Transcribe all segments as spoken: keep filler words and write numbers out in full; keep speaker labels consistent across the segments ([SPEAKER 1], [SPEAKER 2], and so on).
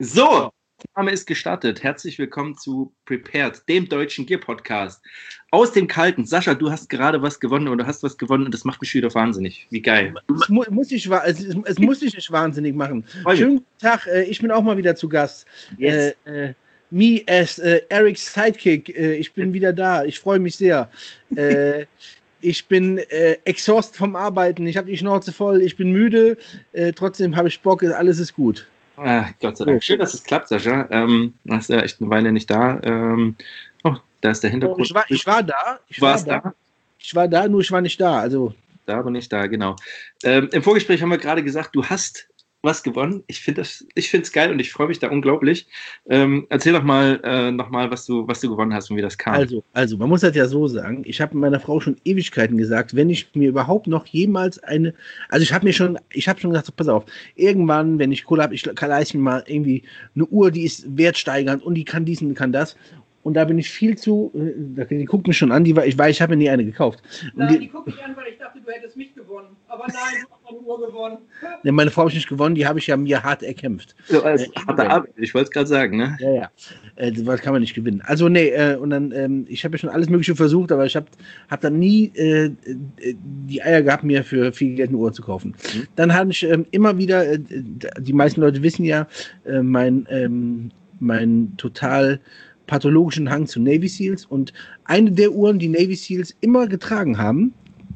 [SPEAKER 1] So, der Name ist gestartet. Herzlich willkommen zu Prepared, dem deutschen Gear-Podcast. Aus dem Kalten. Sascha, du hast gerade was gewonnen oder hast was gewonnen und das macht mich wieder wahnsinnig. Wie geil.
[SPEAKER 2] Es, mu muss, ich, es, es muss dich nicht wahnsinnig machen. Schönen guten Tag, äh, ich bin auch mal wieder zu Gast.
[SPEAKER 1] Yes.
[SPEAKER 2] Äh, äh, me as äh, Erics Sidekick. Äh, ich bin wieder da. Ich freue mich sehr. Äh, ich bin äh, exhaust vom Arbeiten. Ich habe die Schnauze voll. Ich bin müde. Äh, trotzdem habe ich Bock. Alles ist gut.
[SPEAKER 1] Ah, Gott sei Dank. Schön, dass es klappt, Sascha. Ähm, du warst ja echt eine Weile nicht da. Ähm, oh, da ist der Hintergrund.
[SPEAKER 2] Oh, ich, war, ich war da. Ich
[SPEAKER 1] du warst
[SPEAKER 2] war
[SPEAKER 1] da.
[SPEAKER 2] Ich war da, nur ich war nicht da. Also
[SPEAKER 1] da, aber nicht da, genau. Ähm, Im Vorgespräch haben wir gerade gesagt, du hast was gewonnen. Ich finde das, ich finde es geil und ich freue mich da unglaublich. Ähm, erzähl doch mal äh, nochmal, was du, was du gewonnen hast und wie das kam.
[SPEAKER 2] Also, also, man muss das ja so sagen. Ich habe meiner Frau schon Ewigkeiten gesagt, wenn ich mir überhaupt noch jemals eine, also ich habe mir schon, ich habe schon gesagt, so, pass auf, irgendwann, wenn ich Kohle habe, ich kann leisten mir mal irgendwie eine Uhr, die ist wertsteigernd und die kann dies und kann das. Und da bin ich viel zu, die guckt mich schon an, die war, ich weiß, ich habe mir nie eine gekauft. Und
[SPEAKER 3] Nein, die, die guckt mich an, weil ich dachte, du hättest mich gewonnen. Aber nein, du hast eine Uhr gewonnen.
[SPEAKER 2] Ne, meine Frau habe ich nicht gewonnen, die habe ich ja mir hart erkämpft.
[SPEAKER 1] So, also, äh, harte Arbeit, ich wollte es gerade sagen, ne?
[SPEAKER 2] Ja, ja. Äh, das kann man nicht gewinnen. Also, nee, äh, und dann, ähm, ich habe ja schon alles Mögliche versucht, aber ich habe hab dann nie äh, die Eier gehabt, mir für viel Geld eine Uhr zu kaufen. Mhm. Dann habe ich ähm, immer wieder, äh, die meisten Leute wissen ja, äh, mein, ähm, mein total pathologischen Hang zu Navy Seals, und eine der Uhren, die Navy Seals immer getragen haben,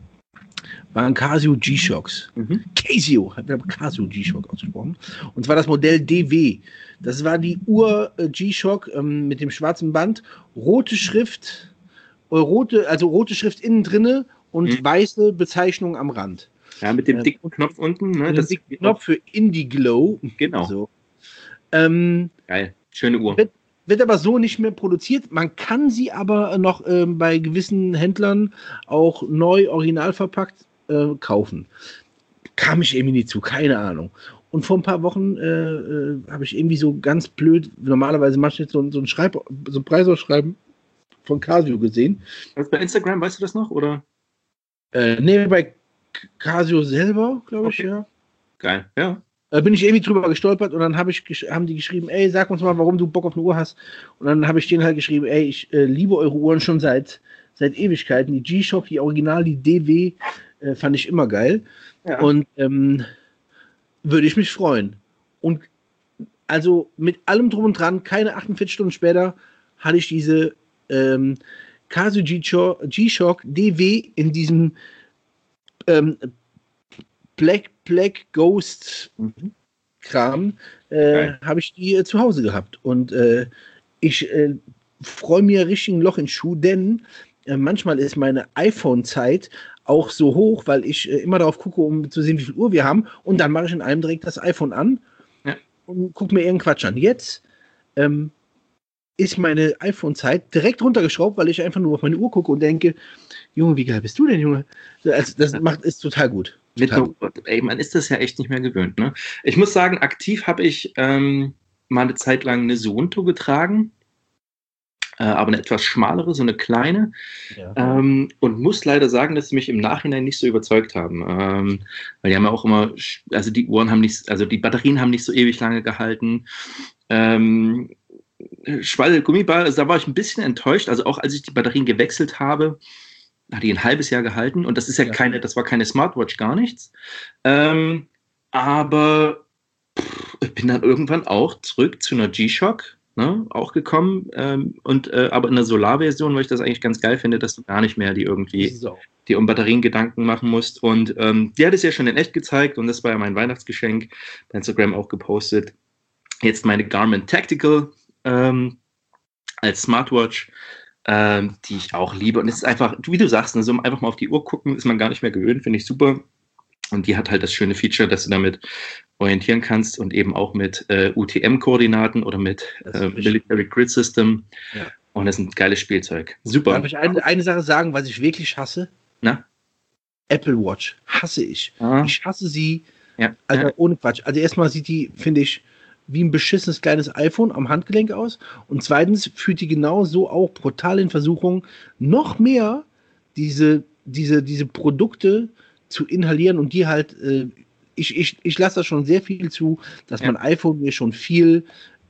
[SPEAKER 2] waren Casio G-Shocks. Mhm. Casio, ich habe Casio G-Shock ausgesprochen. Und zwar das Modell D W. Das war die Uhr äh, G-Shock ähm, mit dem schwarzen Band, rote Schrift, äh, rote, also rote Schrift innen drinne und mhm. weiße Bezeichnung am Rand.
[SPEAKER 1] Ja, mit dem dicken äh, Knopf unten. Ne?
[SPEAKER 2] Mit dem dicken Knopf für Indiglow.
[SPEAKER 1] Genau.
[SPEAKER 2] So. Ähm,
[SPEAKER 1] Geil, schöne Uhr.
[SPEAKER 2] Wird, wird aber so nicht mehr produziert. Man kann sie aber noch ähm, bei gewissen Händlern auch neu, original verpackt äh, kaufen. Kam ich irgendwie nie zu, keine Ahnung. Und vor ein paar Wochen äh, äh, habe ich irgendwie so ganz blöd, normalerweise mache ich jetzt so, so ein Schreib, so ein Preisausschreiben von Casio gesehen.
[SPEAKER 1] Was bei Instagram, weißt du das noch, oder?
[SPEAKER 2] Äh, nee, bei Casio selber, glaube ich,
[SPEAKER 1] okay.
[SPEAKER 2] ja.
[SPEAKER 1] Geil, ja.
[SPEAKER 2] Da bin ich irgendwie drüber gestolpert und dann hab ich, haben die geschrieben, ey, sag uns mal, warum du Bock auf eine Uhr hast. Und dann habe ich denen halt geschrieben, ey, ich äh, liebe eure Uhren schon seit, seit Ewigkeiten. Die G-Shock, die Original, die D W, äh, fand ich immer geil. Ja. Und ähm, würde ich mich freuen. Und also mit allem drum und dran, keine achtundvierzig Stunden später, hatte ich diese ähm, Casio G-Shock D W in diesem ähm, Black Black Ghost mhm. Kram, äh, habe ich die äh, zu Hause gehabt. Und äh, ich äh, freue mir richtig ein Loch in den Schuh, denn äh, manchmal ist meine iPhone-Zeit auch so hoch, weil ich äh, immer darauf gucke, um zu sehen, wie viel Uhr wir haben. Und dann mache ich in einem direkt das iPhone an ja. und gucke mir irgendeinen Quatsch an. Jetzt ähm, ist meine iPhone-Zeit direkt runtergeschraubt, weil ich einfach nur auf meine Uhr gucke und denke, Junge, wie geil bist du denn, Junge? Also, das macht, ist total gut.
[SPEAKER 1] Mit einer Uhr. Ey, man ist das ja echt nicht mehr gewöhnt. Ne? Ich muss sagen, aktiv habe ich ähm, mal eine Zeit lang eine Suunto getragen, äh, aber eine etwas schmalere, so eine kleine. Ja. Ähm, und muss leider sagen, dass sie mich im Nachhinein nicht so überzeugt haben. Ähm, weil die haben ja auch immer, also die Uhren haben nicht, also die Batterien haben nicht so ewig lange gehalten. Ähm, Schwall, Gummiball, also da war ich ein bisschen enttäuscht. Also auch als ich die Batterien gewechselt habe, hat die ein halbes Jahr gehalten und das ist ja, ja. keine, das war keine Smartwatch, gar nichts. Ähm, aber pff, ich bin dann irgendwann auch zurück zu einer G-Shock, ne, auch gekommen ähm, und äh, aber in der Solarversion, weil ich das eigentlich ganz geil finde, dass du gar nicht mehr die irgendwie so. die um Batterien Gedanken machen musst. Und ähm, die hat es ja schon in echt gezeigt und das war ja mein Weihnachtsgeschenk, bei Instagram auch gepostet. Jetzt meine Garmin Tactical ähm, als Smartwatch. Ähm, die ich auch liebe. Und es ist einfach, wie du sagst, ne, so einfach mal auf die Uhr gucken, ist man gar nicht mehr gewöhnt, finde ich super. Und die hat halt das schöne Feature, dass du damit orientieren kannst und eben auch mit äh, U T M-Koordinaten oder mit äh, Military Grid System. Ja. Und das ist ein geiles Spielzeug. Super.
[SPEAKER 2] Darf ich eine, eine Sache sagen, was ich wirklich hasse?
[SPEAKER 1] Na?
[SPEAKER 2] Apple Watch. Hasse ich.
[SPEAKER 1] Ah.
[SPEAKER 2] Ich hasse sie.
[SPEAKER 1] Ja.
[SPEAKER 2] Also
[SPEAKER 1] ja.
[SPEAKER 2] ohne Quatsch. Also erstmal sieht die, finde ich, wie ein beschissenes kleines iPhone am Handgelenk aus. Und zweitens führt die genau so auch brutal in Versuchung, noch mehr diese, diese, diese Produkte zu inhalieren und die halt, äh, ich, ich, ich lasse da schon sehr viel zu, dass ja. mein iPhone mir schon viel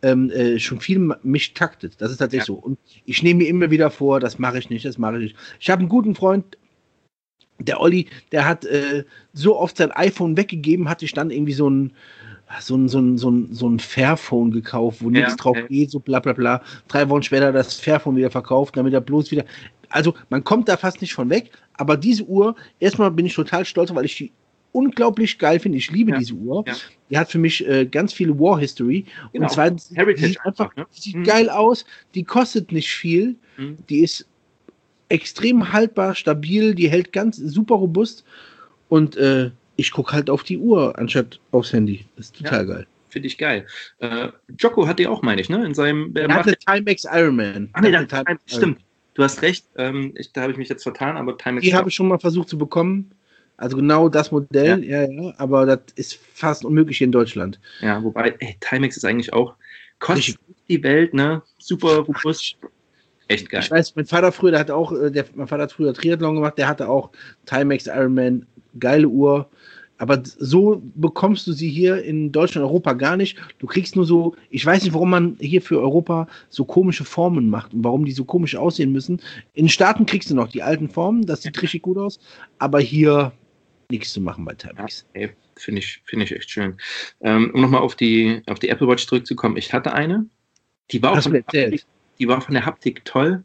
[SPEAKER 2] ähm, äh, schon viel mich taktet. Das ist tatsächlich ja. so. Und ich nehme mir immer wieder vor, das mache ich nicht, das mache ich nicht. Ich habe einen guten Freund, der Olli, der hat äh, so oft sein iPhone weggegeben, hatte ich dann irgendwie so ein so ein, so ein, so ein, so ein Fairphone gekauft, wo ja, nichts drauf okay. geht, so bla bla bla. Drei Wochen später das Fairphone wieder verkauft, damit er bloß wieder. Also man kommt da fast nicht von weg, aber diese Uhr, erstmal bin ich total stolz, weil ich die unglaublich geil finde. Ich liebe ja. diese Uhr. Ja. Die hat für mich äh, ganz viel War History. Genau. Und zweitens,
[SPEAKER 1] Heritage
[SPEAKER 2] die sieht einfach,
[SPEAKER 1] ne?
[SPEAKER 2] sieht
[SPEAKER 1] mhm.
[SPEAKER 2] geil aus, die kostet nicht viel, mhm. die ist extrem haltbar, stabil, die hält ganz super robust und äh, ich gucke halt auf die Uhr, anstatt aufs Handy. Das ist total ja, geil.
[SPEAKER 1] Finde ich geil. Äh, Jocko hat die auch, meine ich, ne? In seinem...
[SPEAKER 2] Er hat eine Timex Ironman.
[SPEAKER 1] Ach nee, das Time, stimmt. Du hast recht. Ähm, ich, da habe ich mich jetzt vertan, aber Timex...
[SPEAKER 2] Die habe ich schon mal versucht zu bekommen. Also genau das Modell, ja, ja, ja aber das ist fast unmöglich hier in Deutschland.
[SPEAKER 1] Ja, wobei, ey, Timex ist eigentlich auch... Kostet die Welt, ne? Super robust. Echt geil.
[SPEAKER 2] Ich weiß, mein Vater früher, der hat auch... Der, mein Vater hat früher Triathlon gemacht, der hatte auch Timex Ironman. Geile Uhr. Aber so bekommst du sie hier in Deutschland und Europa gar nicht. Du kriegst nur so, ich weiß nicht, warum man hier für Europa so komische Formen macht und warum die so komisch aussehen müssen. In den Staaten kriegst du noch die alten Formen, das sieht ja. richtig gut aus, aber hier nichts zu machen bei Timex.
[SPEAKER 1] Ja, finde ich, finde ich echt schön. Ähm, um nochmal auf die, auf die Apple Watch zurückzukommen, ich hatte eine, die war, auch von der Haptik, die war von der Haptik toll,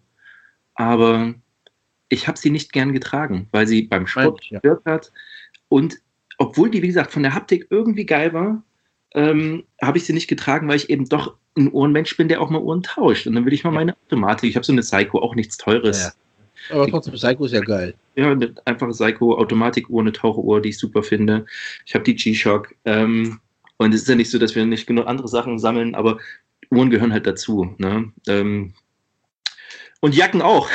[SPEAKER 1] aber ich habe sie nicht gern getragen, weil sie beim Sport gestört ja. hat und obwohl die, wie gesagt, von der Haptik irgendwie geil war, ähm, habe ich sie nicht getragen, weil ich eben doch ein Uhrenmensch bin, der auch mal Uhren tauscht. Und dann will ich mal ja. meine Automatik. Ich habe so eine Seiko, auch nichts Teures.
[SPEAKER 2] Ja. Aber trotzdem, Seiko ist ja geil.
[SPEAKER 1] Ja, eine einfache Seiko, Automatikuhr, eine Taucheruhr, die ich super finde. Ich habe die G-Shock. Ähm, und es ist ja nicht so, dass wir nicht genug andere Sachen sammeln, aber Uhren gehören halt dazu. Ne? Ähm, und Jacken auch.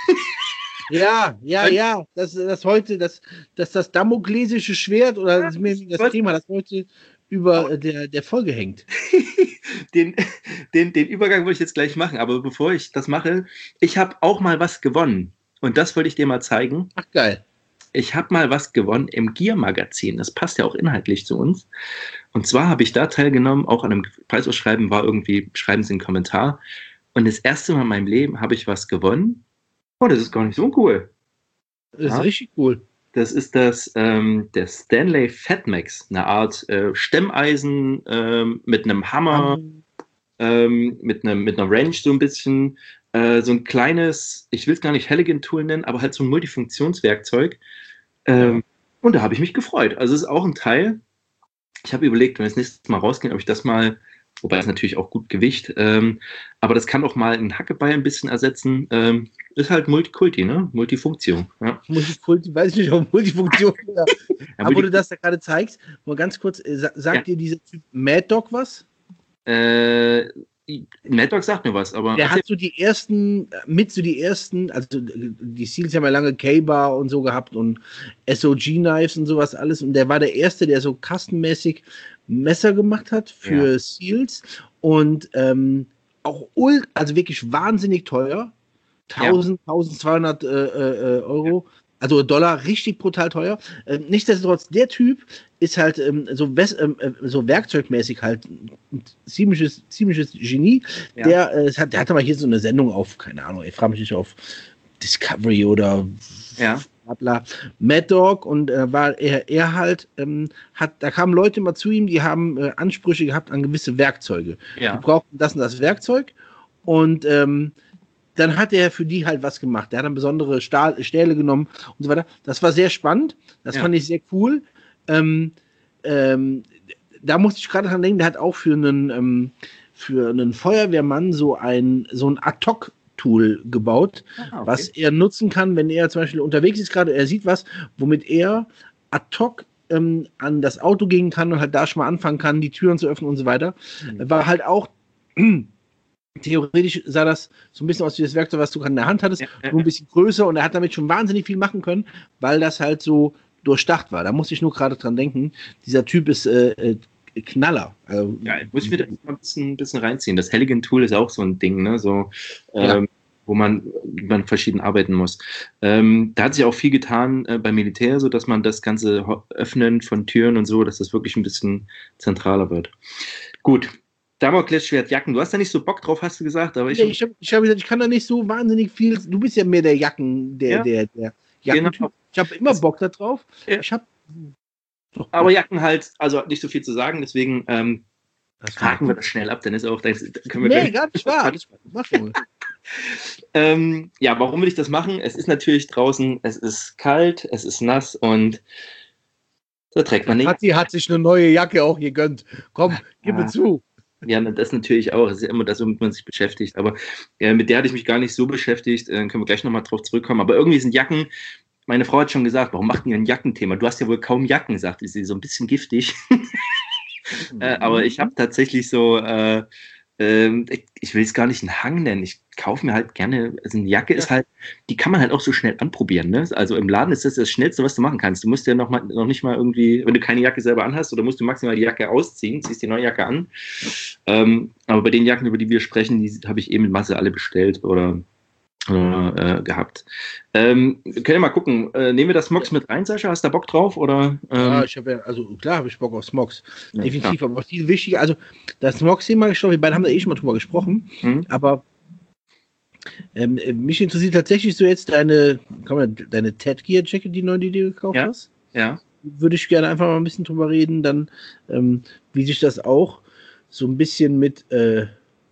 [SPEAKER 2] Ja, ja, ja, das, das heute, das, das, das damoklesische Schwert oder das, das Thema, das heute über der, der Folge hängt.
[SPEAKER 1] den, den, den Übergang wollte ich jetzt gleich machen, aber bevor ich das mache, ich habe auch mal was gewonnen und das wollte ich dir mal zeigen.
[SPEAKER 2] Ach, geil.
[SPEAKER 1] Ich habe mal was gewonnen im Gear-Magazin, das passt ja auch inhaltlich zu uns. Und zwar habe ich da teilgenommen, auch an einem Preisausschreiben war irgendwie, schreiben Sie einen Kommentar. Und das erste Mal in meinem Leben habe ich was gewonnen. Oh, das ist gar nicht so cool.
[SPEAKER 2] Das ist ja. richtig cool.
[SPEAKER 1] Das ist das ähm, der Stanley Fatmax, eine Art äh, Stemmeisen ähm, mit einem Hammer, um. ähm, mit, einem, mit einer Wrench so ein bisschen. Äh, so ein kleines, ich will es gar nicht Halligan-Tool nennen, aber halt so ein Multifunktionswerkzeug. Ähm, ja. Und da habe ich mich gefreut. Also es ist auch ein Teil. Ich habe überlegt, wenn wir das nächste Mal rausgehen, ob ich das mal, wobei es natürlich auch gut Gewicht, ähm, aber das kann auch mal einen Hackebeil ein bisschen ersetzen. Ähm, ist halt Multikulti, ne? Multifunktion. Ja.
[SPEAKER 2] Multikulti, weiß ich nicht, ob Multifunktion. ja. Aber wo du das da gerade zeigst, nur ganz kurz, äh, sagt ja. dir dieser Typ Mad Dog was?
[SPEAKER 1] Äh, Mad Dog sagt mir was, aber.
[SPEAKER 2] Der hat so die ersten, mit so die ersten, also die Seals haben ja lange K-Bar und so gehabt und S O G-Knives und sowas alles und der war der Erste, der so kastenmäßig Messer gemacht hat für ja. Seals und ähm, auch ult, also wirklich wahnsinnig teuer. tausend, ja. tausendzweihundert äh, äh, Euro, ja. also Dollar, richtig brutal teuer. Äh, nichtsdestotrotz, der Typ ist halt ähm, so, ähm, so werkzeugmäßig halt ein ziemliches, ziemliches Genie. Ja. Der, äh, hat, der hatte mal hier so eine Sendung auf, keine Ahnung, ich frage mich nicht, auf Discovery oder
[SPEAKER 1] ja.
[SPEAKER 2] bla bla, Mad Dog und äh, war er, er halt, ähm, hat, da kamen Leute mal zu ihm, die haben äh, Ansprüche gehabt an gewisse Werkzeuge.
[SPEAKER 1] Ja.
[SPEAKER 2] Die brauchten das und das Werkzeug und ähm, dann hat er für die halt was gemacht. Der hat dann besondere Stahl, Stähle genommen und so weiter. Das war sehr spannend. Das ja. fand ich sehr cool. Ähm, ähm, da musste ich gerade dran denken, der hat auch für einen, ähm, für einen Feuerwehrmann so ein, so ein Ad-Hoc-Tool gebaut, ah, okay. was er nutzen kann, wenn er zum Beispiel unterwegs ist gerade, er sieht was, womit er ad hoc ähm, an das Auto gehen kann und halt da schon mal anfangen kann, die Türen zu öffnen und so weiter. Mhm. War halt auch theoretisch sah das so ein bisschen aus wie das Werkzeug, was du gerade in der Hand hattest, ja, ja. nur ein bisschen größer und er hat damit schon wahnsinnig viel machen können, weil das halt so durchdacht war. Da musste ich nur gerade dran denken, dieser Typ ist äh, äh, Knaller. Also,
[SPEAKER 1] ja, muss ich mir da mal ein bisschen, ein bisschen reinziehen. Das Halligan-Tool ist auch so ein Ding, ne? so, ähm, ja. wo man, man verschieden arbeiten muss. Ähm, da hat sich auch viel getan äh, beim Militär, so dass man das ganze Öffnen von Türen und so, dass das wirklich ein bisschen zentraler wird. Gut. Damoklesschwert Jacken. Du hast da nicht so Bock drauf, hast du gesagt, aber ich.
[SPEAKER 2] Nee, ich habe ich hab gesagt, ich kann da nicht so wahnsinnig viel. Du bist ja mehr der Jacken, der,
[SPEAKER 1] Ja,
[SPEAKER 2] der, der Jackentyp.
[SPEAKER 1] genau.
[SPEAKER 2] Ich habe immer
[SPEAKER 1] Das-
[SPEAKER 2] Bock da drauf.
[SPEAKER 1] Ja.
[SPEAKER 2] Ich habe.
[SPEAKER 1] Aber Jacken halt, also nicht so viel zu sagen, deswegen ähm,
[SPEAKER 2] Das
[SPEAKER 1] haken wir das schnell ab, dann ist auch, dann können wir
[SPEAKER 2] Nee,
[SPEAKER 1] gleich-
[SPEAKER 2] gar nicht wahr. Alles gut. Mach schon.
[SPEAKER 1] ähm, ja, warum will ich das machen? Es ist natürlich draußen, es ist kalt, es ist nass und da trägt man nicht.
[SPEAKER 2] Hat, sie hat sich eine neue Jacke auch gegönnt. Komm, gib
[SPEAKER 1] Ja.
[SPEAKER 2] mir zu.
[SPEAKER 1] Ja, das natürlich auch. Es ist ja immer das, womit man sich beschäftigt. Aber äh, mit der hatte ich mich gar nicht so beschäftigt. Äh, können wir gleich nochmal drauf zurückkommen. Aber irgendwie sind Jacken, meine Frau hat schon gesagt, warum macht ihr ein Jackenthema? Du hast ja wohl kaum Jacken, sagte sie, so ein bisschen giftig. äh, aber ich habe tatsächlich so, äh, äh, ich, ich will es gar nicht einen Hang nennen. Ich kaufe mir halt gerne, also eine Jacke
[SPEAKER 2] Ja.
[SPEAKER 1] ist halt, die kann man halt auch so schnell anprobieren. Ne? Also im Laden ist das das Schnellste, was du machen kannst. Du musst ja noch, mal, noch nicht mal irgendwie, wenn du keine Jacke selber anhast, oder musst du maximal die Jacke ausziehen, ziehst die neue Jacke an. Ähm, aber bei den Jacken, über die wir sprechen, die habe ich eben in Masse alle bestellt oder, oder äh, gehabt. Ähm, wir können ja mal gucken. Äh, nehmen wir das Smogs mit rein, Sascha? Hast du da Bock drauf? Oder, ähm,
[SPEAKER 2] Ja, ich habe ja, also klar habe ich Bock auf Smogs.
[SPEAKER 1] Ja,
[SPEAKER 2] Definitiv, aber viel wichtiger, also das Smogs-Thema, ich glaube, wir beide haben da eh schon mal drüber gesprochen,
[SPEAKER 1] hm?
[SPEAKER 2] aber ähm, mich interessiert tatsächlich so jetzt deine, kann man, deine Ted Gear Jacket, die neue, die du gekauft
[SPEAKER 1] Ja.
[SPEAKER 2] hast.
[SPEAKER 1] Ja.
[SPEAKER 2] Würde ich gerne einfach mal ein bisschen drüber reden, dann ähm, wie sich das auch so ein bisschen mit äh,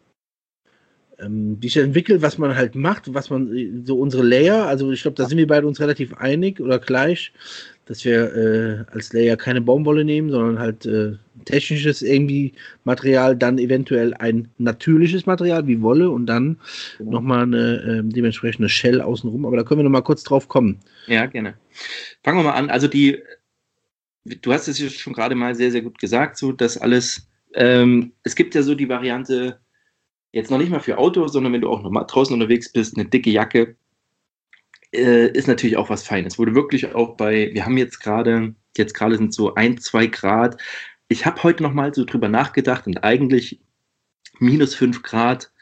[SPEAKER 2] ähm, wie sich das entwickelt, was man halt macht, was man, so unsere Layer, also ich glaube, da sind wir beide uns relativ einig oder gleich, dass wir äh, als Layer keine Baumwolle nehmen, sondern halt äh, technisches irgendwie Material, dann eventuell ein natürliches Material wie Wolle und dann
[SPEAKER 1] Genau.
[SPEAKER 2] nochmal eine äh, dementsprechende Shell außenrum, aber da können wir nochmal kurz drauf kommen.
[SPEAKER 1] Ja, gerne. Fangen wir mal an. Also die, du hast es ja schon gerade mal sehr, sehr gut gesagt, so dass alles, ähm, es gibt ja so die Variante, jetzt noch nicht mal für Auto, sondern wenn du auch noch mal draußen unterwegs bist, eine dicke Jacke, äh, ist natürlich auch was Feines. Wurde wirklich auch bei, wir haben jetzt gerade, jetzt gerade sind so ein, zwei Grad. Ich habe heute noch mal so drüber nachgedacht und eigentlich minus fünf Grad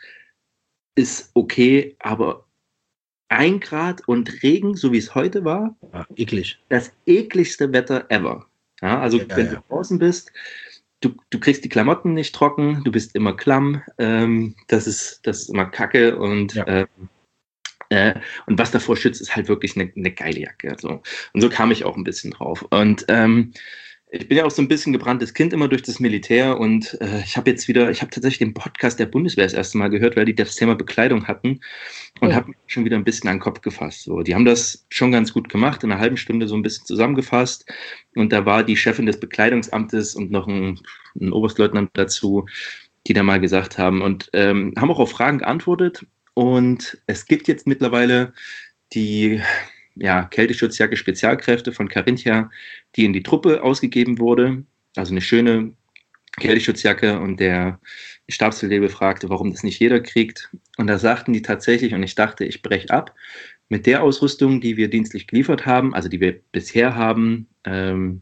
[SPEAKER 1] ist okay, aber ein Grad und Regen, so wie es heute war,
[SPEAKER 2] Ah, eklig.
[SPEAKER 1] das ekligste Wetter ever. Ja, also
[SPEAKER 2] Ja,
[SPEAKER 1] wenn
[SPEAKER 2] ja.
[SPEAKER 1] du draußen bist, du, du kriegst die Klamotten nicht trocken, du bist immer klamm, ähm, das, ist, das ist immer Kacke und,
[SPEAKER 2] Ja.
[SPEAKER 1] ähm, äh, und was davor schützt, ist halt wirklich eine, eine geile Jacke. Also. Und so kam ich auch ein bisschen drauf. Und ähm, ich bin ja auch so ein bisschen gebranntes Kind immer durch das Militär und äh, ich habe jetzt wieder, ich habe tatsächlich den Podcast der Bundeswehr das erste Mal gehört, weil die das Thema Bekleidung hatten und
[SPEAKER 2] Oh.
[SPEAKER 1] habe mich schon wieder ein bisschen an den Kopf gefasst. So, die haben das schon ganz gut gemacht, in einer halben Stunde so ein bisschen zusammengefasst und da war die Chefin des Bekleidungsamtes und noch ein, ein Oberstleutnant dazu, die da mal gesagt haben und ähm, haben auch auf Fragen geantwortet und es gibt jetzt mittlerweile die ja, Kälteschutzjacke Spezialkräfte von Carinthia, die in die Truppe ausgegeben wurde. Also eine schöne Kälteschutzjacke und der Stabsfeldwebel fragte, warum das nicht jeder kriegt. Und da sagten die tatsächlich, und ich dachte, ich breche ab, mit der Ausrüstung, die wir dienstlich geliefert haben, also die wir bisher haben, ähm,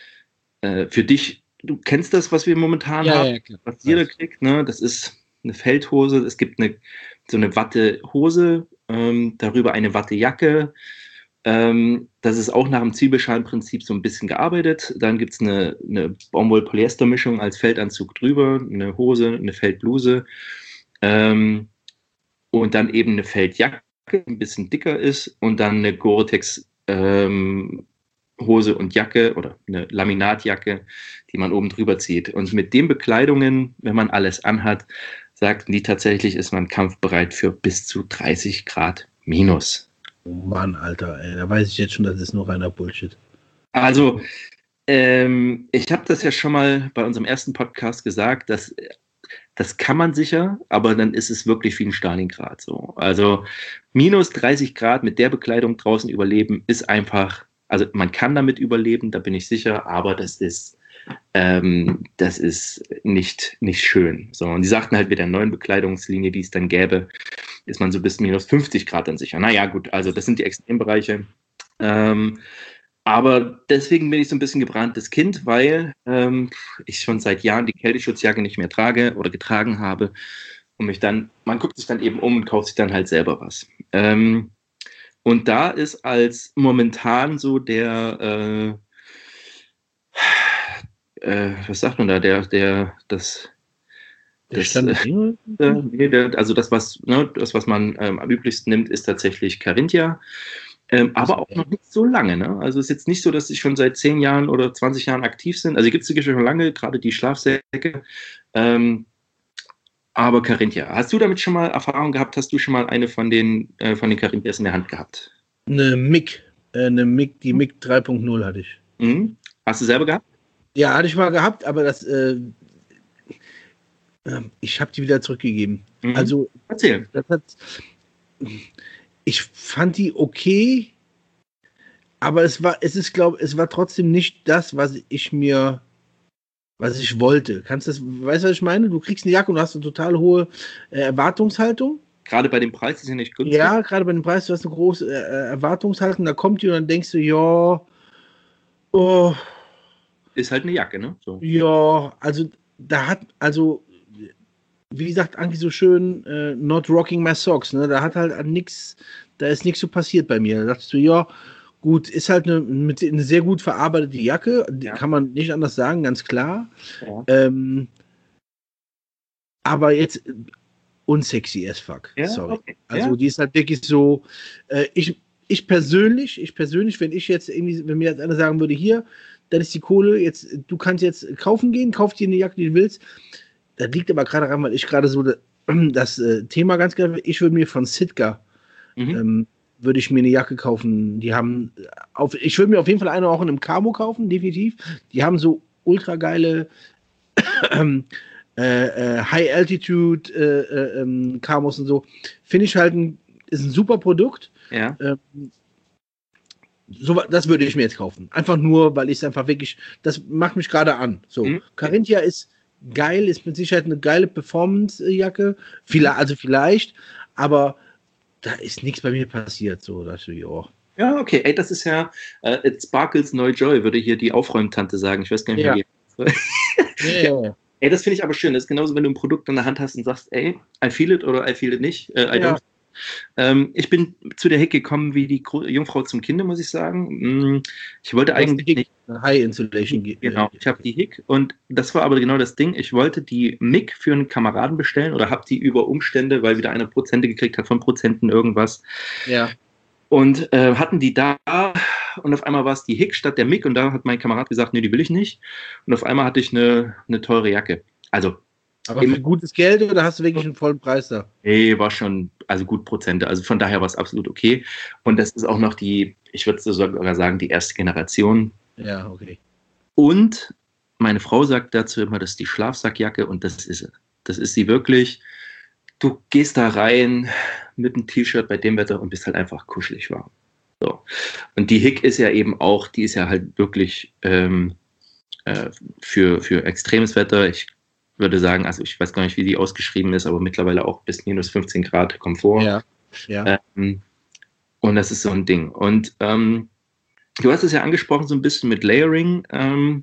[SPEAKER 1] äh, für dich, du kennst das, was wir momentan
[SPEAKER 2] Ja,
[SPEAKER 1] haben,
[SPEAKER 2] ja, klar.
[SPEAKER 1] was jeder kriegt, ne? Das ist eine Feldhose, es gibt eine, so eine Wattehose, ähm, darüber eine Wattejacke. Ähm, das ist auch nach dem Zwiebelschalenprinzip so ein bisschen gearbeitet. Dann gibt es eine, eine Baumwoll-Polyester-Mischung als Feldanzug drüber, eine Hose, eine Feldbluse ähm, und dann eben eine Feldjacke, die ein bisschen dicker ist und dann eine Gore-Tex ähm, Hose und Jacke oder eine Laminatjacke, die man oben drüber zieht. Und mit den Bekleidungen, wenn man alles anhat, sagten die tatsächlich, ist man kampfbereit für bis zu dreißig Grad minus.
[SPEAKER 2] Oh Mann, Alter, ey, da weiß ich jetzt schon, das ist nur reiner Bullshit.
[SPEAKER 1] Also, ähm, ich habe das ja schon mal bei unserem ersten Podcast gesagt, dass das kann man sicher, aber dann ist es wirklich wie ein Stalingrad so. Also minus dreißig Grad mit der Bekleidung draußen überleben ist einfach, also man kann damit überleben, da bin ich sicher, aber das ist ähm, das ist nicht, nicht schön. So, und die sagten halt, mit der neuen Bekleidungslinie, die es dann gäbe, ist man so bis minus fünfzig Grad dann sicher. Naja, gut, also das sind die Extrembereiche. Ähm, aber deswegen bin ich so ein bisschen gebranntes Kind, weil ähm, ich schon seit Jahren die Kälteschutzjacke nicht mehr trage oder getragen habe und mich dann, man guckt sich dann eben um und kauft sich dann halt selber was. Ähm, und da ist als momentan so der äh, äh, was sagt man da, der, der, das Das, äh, äh, nee, der, also das, was, ne, das, was man ähm, am üblichsten nimmt, ist tatsächlich Carinthia. Ähm, aber auch noch nicht so lange. Ne? Also es ist jetzt nicht so, dass sie schon seit zehn Jahren oder zwanzig Jahren aktiv sind. Also gibt es die schon lange, gerade die Schlafsäcke. Ähm, aber Carinthia. Hast du damit schon mal Erfahrung gehabt? Hast du schon mal eine von den, äh, von den Carinthias in der Hand gehabt?
[SPEAKER 2] Eine M I C. Äh, eine M I C, die M I C drei Punkt null hatte ich.
[SPEAKER 1] Mhm. Hast du selber gehabt?
[SPEAKER 2] Ja, hatte ich mal gehabt, aber das, äh, ich habe die wieder zurückgegeben.
[SPEAKER 1] Mhm.
[SPEAKER 2] Also,
[SPEAKER 1] erzähl.
[SPEAKER 2] Das hat, ich fand die okay, aber es war, es ist, glaube es war trotzdem nicht das, was ich mir, was ich wollte. Kannst du das, weißt du, was ich meine? Du kriegst eine Jacke und hast eine total hohe äh, Erwartungshaltung.
[SPEAKER 1] Gerade bei dem Preis ist ja nicht günstig.
[SPEAKER 2] Ja, gerade bei dem Preis, du hast eine große äh, Erwartungshaltung, da kommt die und dann denkst du, ja, oh,
[SPEAKER 1] ist halt eine Jacke, ne? So.
[SPEAKER 2] Ja, also da hat, also wie sagt Anki so schön, äh, not rocking my socks, ne? Da hat halt an nix, da ist nichts so passiert bei mir. Da dachtest du, ja, gut, ist halt eine, mit, eine sehr gut verarbeitete Jacke, die
[SPEAKER 1] Ja.
[SPEAKER 2] kann man nicht anders sagen, ganz klar.
[SPEAKER 1] Ja.
[SPEAKER 2] Ähm, aber jetzt unsexy as fuck,
[SPEAKER 1] Ja,
[SPEAKER 2] sorry.
[SPEAKER 1] okay.
[SPEAKER 2] Also
[SPEAKER 1] Ja.
[SPEAKER 2] die ist halt wirklich so, äh, ich, ich persönlich, ich persönlich, wenn ich jetzt irgendwie, wenn mir jetzt einer sagen würde, hier, dann ist die Kohle, jetzt, du kannst jetzt kaufen gehen, kauf dir eine Jacke, die du willst. Das liegt aber gerade daran, weil ich gerade so das, das äh, Thema ganz geil finde. Ich würde mir von Sitka,
[SPEAKER 1] Mhm.
[SPEAKER 2] ähm, würde ich mir eine Jacke kaufen. Die haben, auf, ich würde mir auf jeden Fall eine auch in einem Camo kaufen, definitiv. Die haben so ultra geile äh, äh, High-Altitude äh, äh, ähm, Camos und so. Finde ich halt ein, ist ein super Produkt.
[SPEAKER 1] Ja.
[SPEAKER 2] Ähm, so, das würde ich mir jetzt kaufen. Einfach nur, weil ich es einfach wirklich, das macht mich gerade an. So,
[SPEAKER 1] Mhm.
[SPEAKER 2] Carinthia ist geil, ist mit Sicherheit eine geile Performance-Jacke. Vielleicht, also vielleicht, aber da ist nichts bei mir passiert. So, dass du, ja.
[SPEAKER 1] Ja, okay. Ey, das ist ja, äh, it sparkles no joy, würde hier die Aufräumtante sagen. Ich weiß gar nicht,
[SPEAKER 2] Ja.
[SPEAKER 1] wie
[SPEAKER 2] Ja, ja, ja.
[SPEAKER 1] Ey, das finde ich aber schön. Das ist genauso, wenn du ein Produkt in der Hand hast und sagst, ey, I feel it oder I feel it nicht. Äh, I
[SPEAKER 2] Ja.
[SPEAKER 1] don't. Ähm, ich bin zu der Hick gekommen wie die Gro- Jungfrau zum Kinde, muss ich sagen. Mm, Ich wollte eigentlich nicht.
[SPEAKER 2] High Insulation.
[SPEAKER 1] Genau, ich habe die Hick und das war aber genau das Ding. Ich wollte die M I C für einen Kameraden bestellen oder habe die über Umstände, weil wieder einer Prozente gekriegt hat von Prozenten irgendwas.
[SPEAKER 2] Ja.
[SPEAKER 1] Und äh, hatten die da und auf einmal war es die Hick statt der M I C und da hat mein Kamerad gesagt, nee, die will ich nicht. Und auf einmal hatte ich eine, eine teure Jacke. Also,
[SPEAKER 2] Aber für gutes Geld oder hast du wirklich einen vollen Preis da?
[SPEAKER 1] nee, war schon, also gut Prozente. Also von daher war es absolut okay. Und das ist auch noch die, ich würde sogar sagen, die erste Generation.
[SPEAKER 2] Ja, okay.
[SPEAKER 1] Und meine Frau sagt dazu immer, das ist die Schlafsackjacke und das ist sie. Das ist sie wirklich. Du gehst da rein mit einem T-Shirt bei dem Wetter und bist halt einfach kuschelig warm. So. Und die Hick ist ja eben auch, die ist ja halt wirklich ähm, äh, für, für extremes Wetter. Ich würde sagen, also ich weiß gar nicht, wie die ausgeschrieben ist, aber mittlerweile auch bis minus fünfzehn Grad Komfort.
[SPEAKER 2] Ja, ja.
[SPEAKER 1] Ähm, und das ist so ein Ding. Und ähm, du hast es ja angesprochen, so ein bisschen mit Layering, ähm,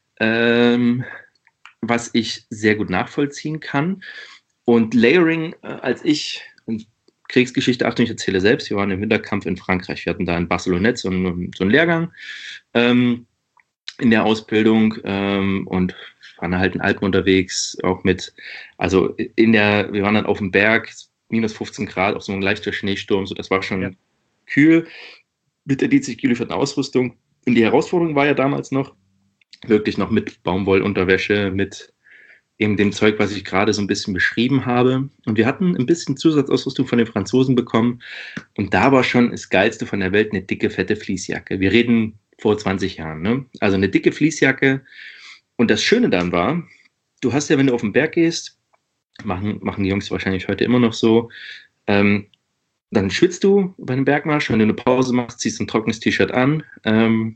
[SPEAKER 1] ähm, was ich sehr gut nachvollziehen kann. Und Layering, äh, als ich, und Kriegsgeschichte, Achtung, ich erzähle selbst, wir waren im Winterkampf in Frankreich, wir hatten da in Barcelonette so einen, so einen Lehrgang ähm, in der Ausbildung ähm, und waren halt in Alpen unterwegs, auch mit, also in der, wir waren dann auf dem Berg, minus fünfzehn Grad, auch so ein leichter Schneesturm, so das war schon ja. kühl, mit der D Z gelieferten Ausrüstung. Und die Herausforderung war ja damals noch, wirklich noch mit Baumwollunterwäsche, mit eben dem Zeug, was ich gerade so ein bisschen beschrieben habe. Und wir hatten ein bisschen Zusatzausrüstung von den Franzosen bekommen. Und da war schon das Geilste von der Welt eine dicke, fette Fließjacke. Wir reden vor zwanzig Jahren, ne? Also eine dicke Fließjacke. Und das Schöne dann war, du hast ja, wenn du auf den Berg gehst, machen, machen die Jungs wahrscheinlich heute immer noch so, ähm, dann schwitzt du bei einem Bergmarsch. Wenn du eine Pause machst, ziehst du ein trockenes T-Shirt an. Ähm,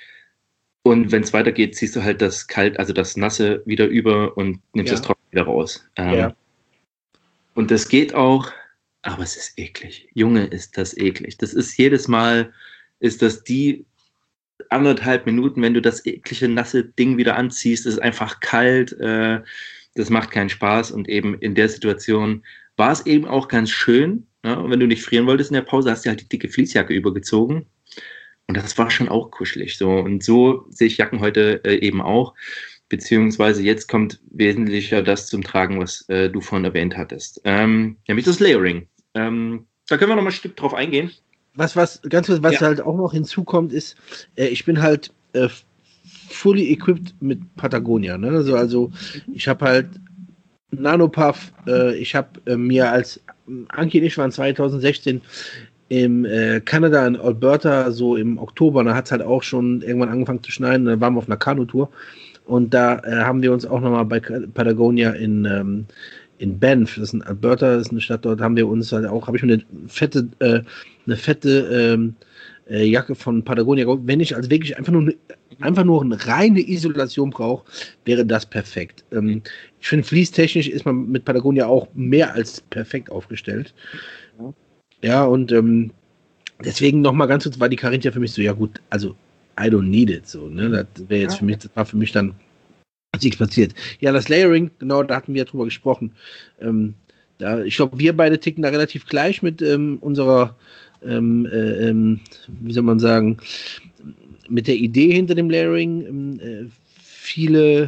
[SPEAKER 1] und wenn es weitergeht, ziehst du halt das kalt, also das Nasse wieder über und nimmst
[SPEAKER 2] Ja.
[SPEAKER 1] das Trocken wieder raus. Ähm,
[SPEAKER 2] Ja.
[SPEAKER 1] Und das geht auch, aber es ist eklig. Junge, ist das eklig. Das ist jedes Mal, ist das die anderthalb Minuten, wenn du das eklige, nasse Ding wieder anziehst, ist einfach kalt, äh, das macht keinen Spaß und eben in der Situation war es eben auch ganz schön, ne? Und wenn du nicht frieren wolltest in der Pause, hast du halt die dicke Fließjacke übergezogen und das war schon auch kuschelig so und so sehe ich Jacken heute äh, eben auch. beziehungsweise jetzt kommt wesentlicher das zum Tragen, was äh, du vorhin erwähnt hattest. Ähm, nämlich das Layering. Ähm, da können wir noch mal ein Stück drauf eingehen.
[SPEAKER 2] Was, was, ganz kurz, was
[SPEAKER 1] Ja.
[SPEAKER 2] halt auch noch hinzukommt, ist, äh, ich bin halt äh, fully equipped mit Patagonia. Ne? Also, also ich habe halt Nanopuff, äh, ich habe äh, mir als Anki und ich waren zwanzig sechzehn im äh, Kanada in Alberta, so im Oktober, da hat es halt auch schon irgendwann angefangen zu schneien, da waren wir auf einer Kanutour und da äh, haben wir uns auch nochmal bei Patagonia in, ähm, in Banff, das ist in Alberta, das ist eine Stadt, dort haben wir uns halt auch, habe ich mir eine fette, äh, eine fette ähm, äh, Jacke von Patagonia geholt. Wenn ich also wirklich einfach nur eine einfach nur eine reine Isolation brauche, wäre das perfekt. Ähm, ich finde, fließtechnisch ist man mit Patagonia auch mehr als perfekt aufgestellt. Ja, ja und ähm, deswegen nochmal ganz kurz, war die Carinthia für mich so, ja gut, also I don't need it, so, ne, das wäre jetzt für mich, das war für mich dann nichts passiert. Ja, das Layering, genau, da hatten wir ja drüber gesprochen. Ähm, da, ich glaube, wir beide ticken da relativ gleich mit ähm, unserer, ähm, äh, ähm, wie soll man sagen, mit der Idee hinter dem Layering. Ähm, äh, viele,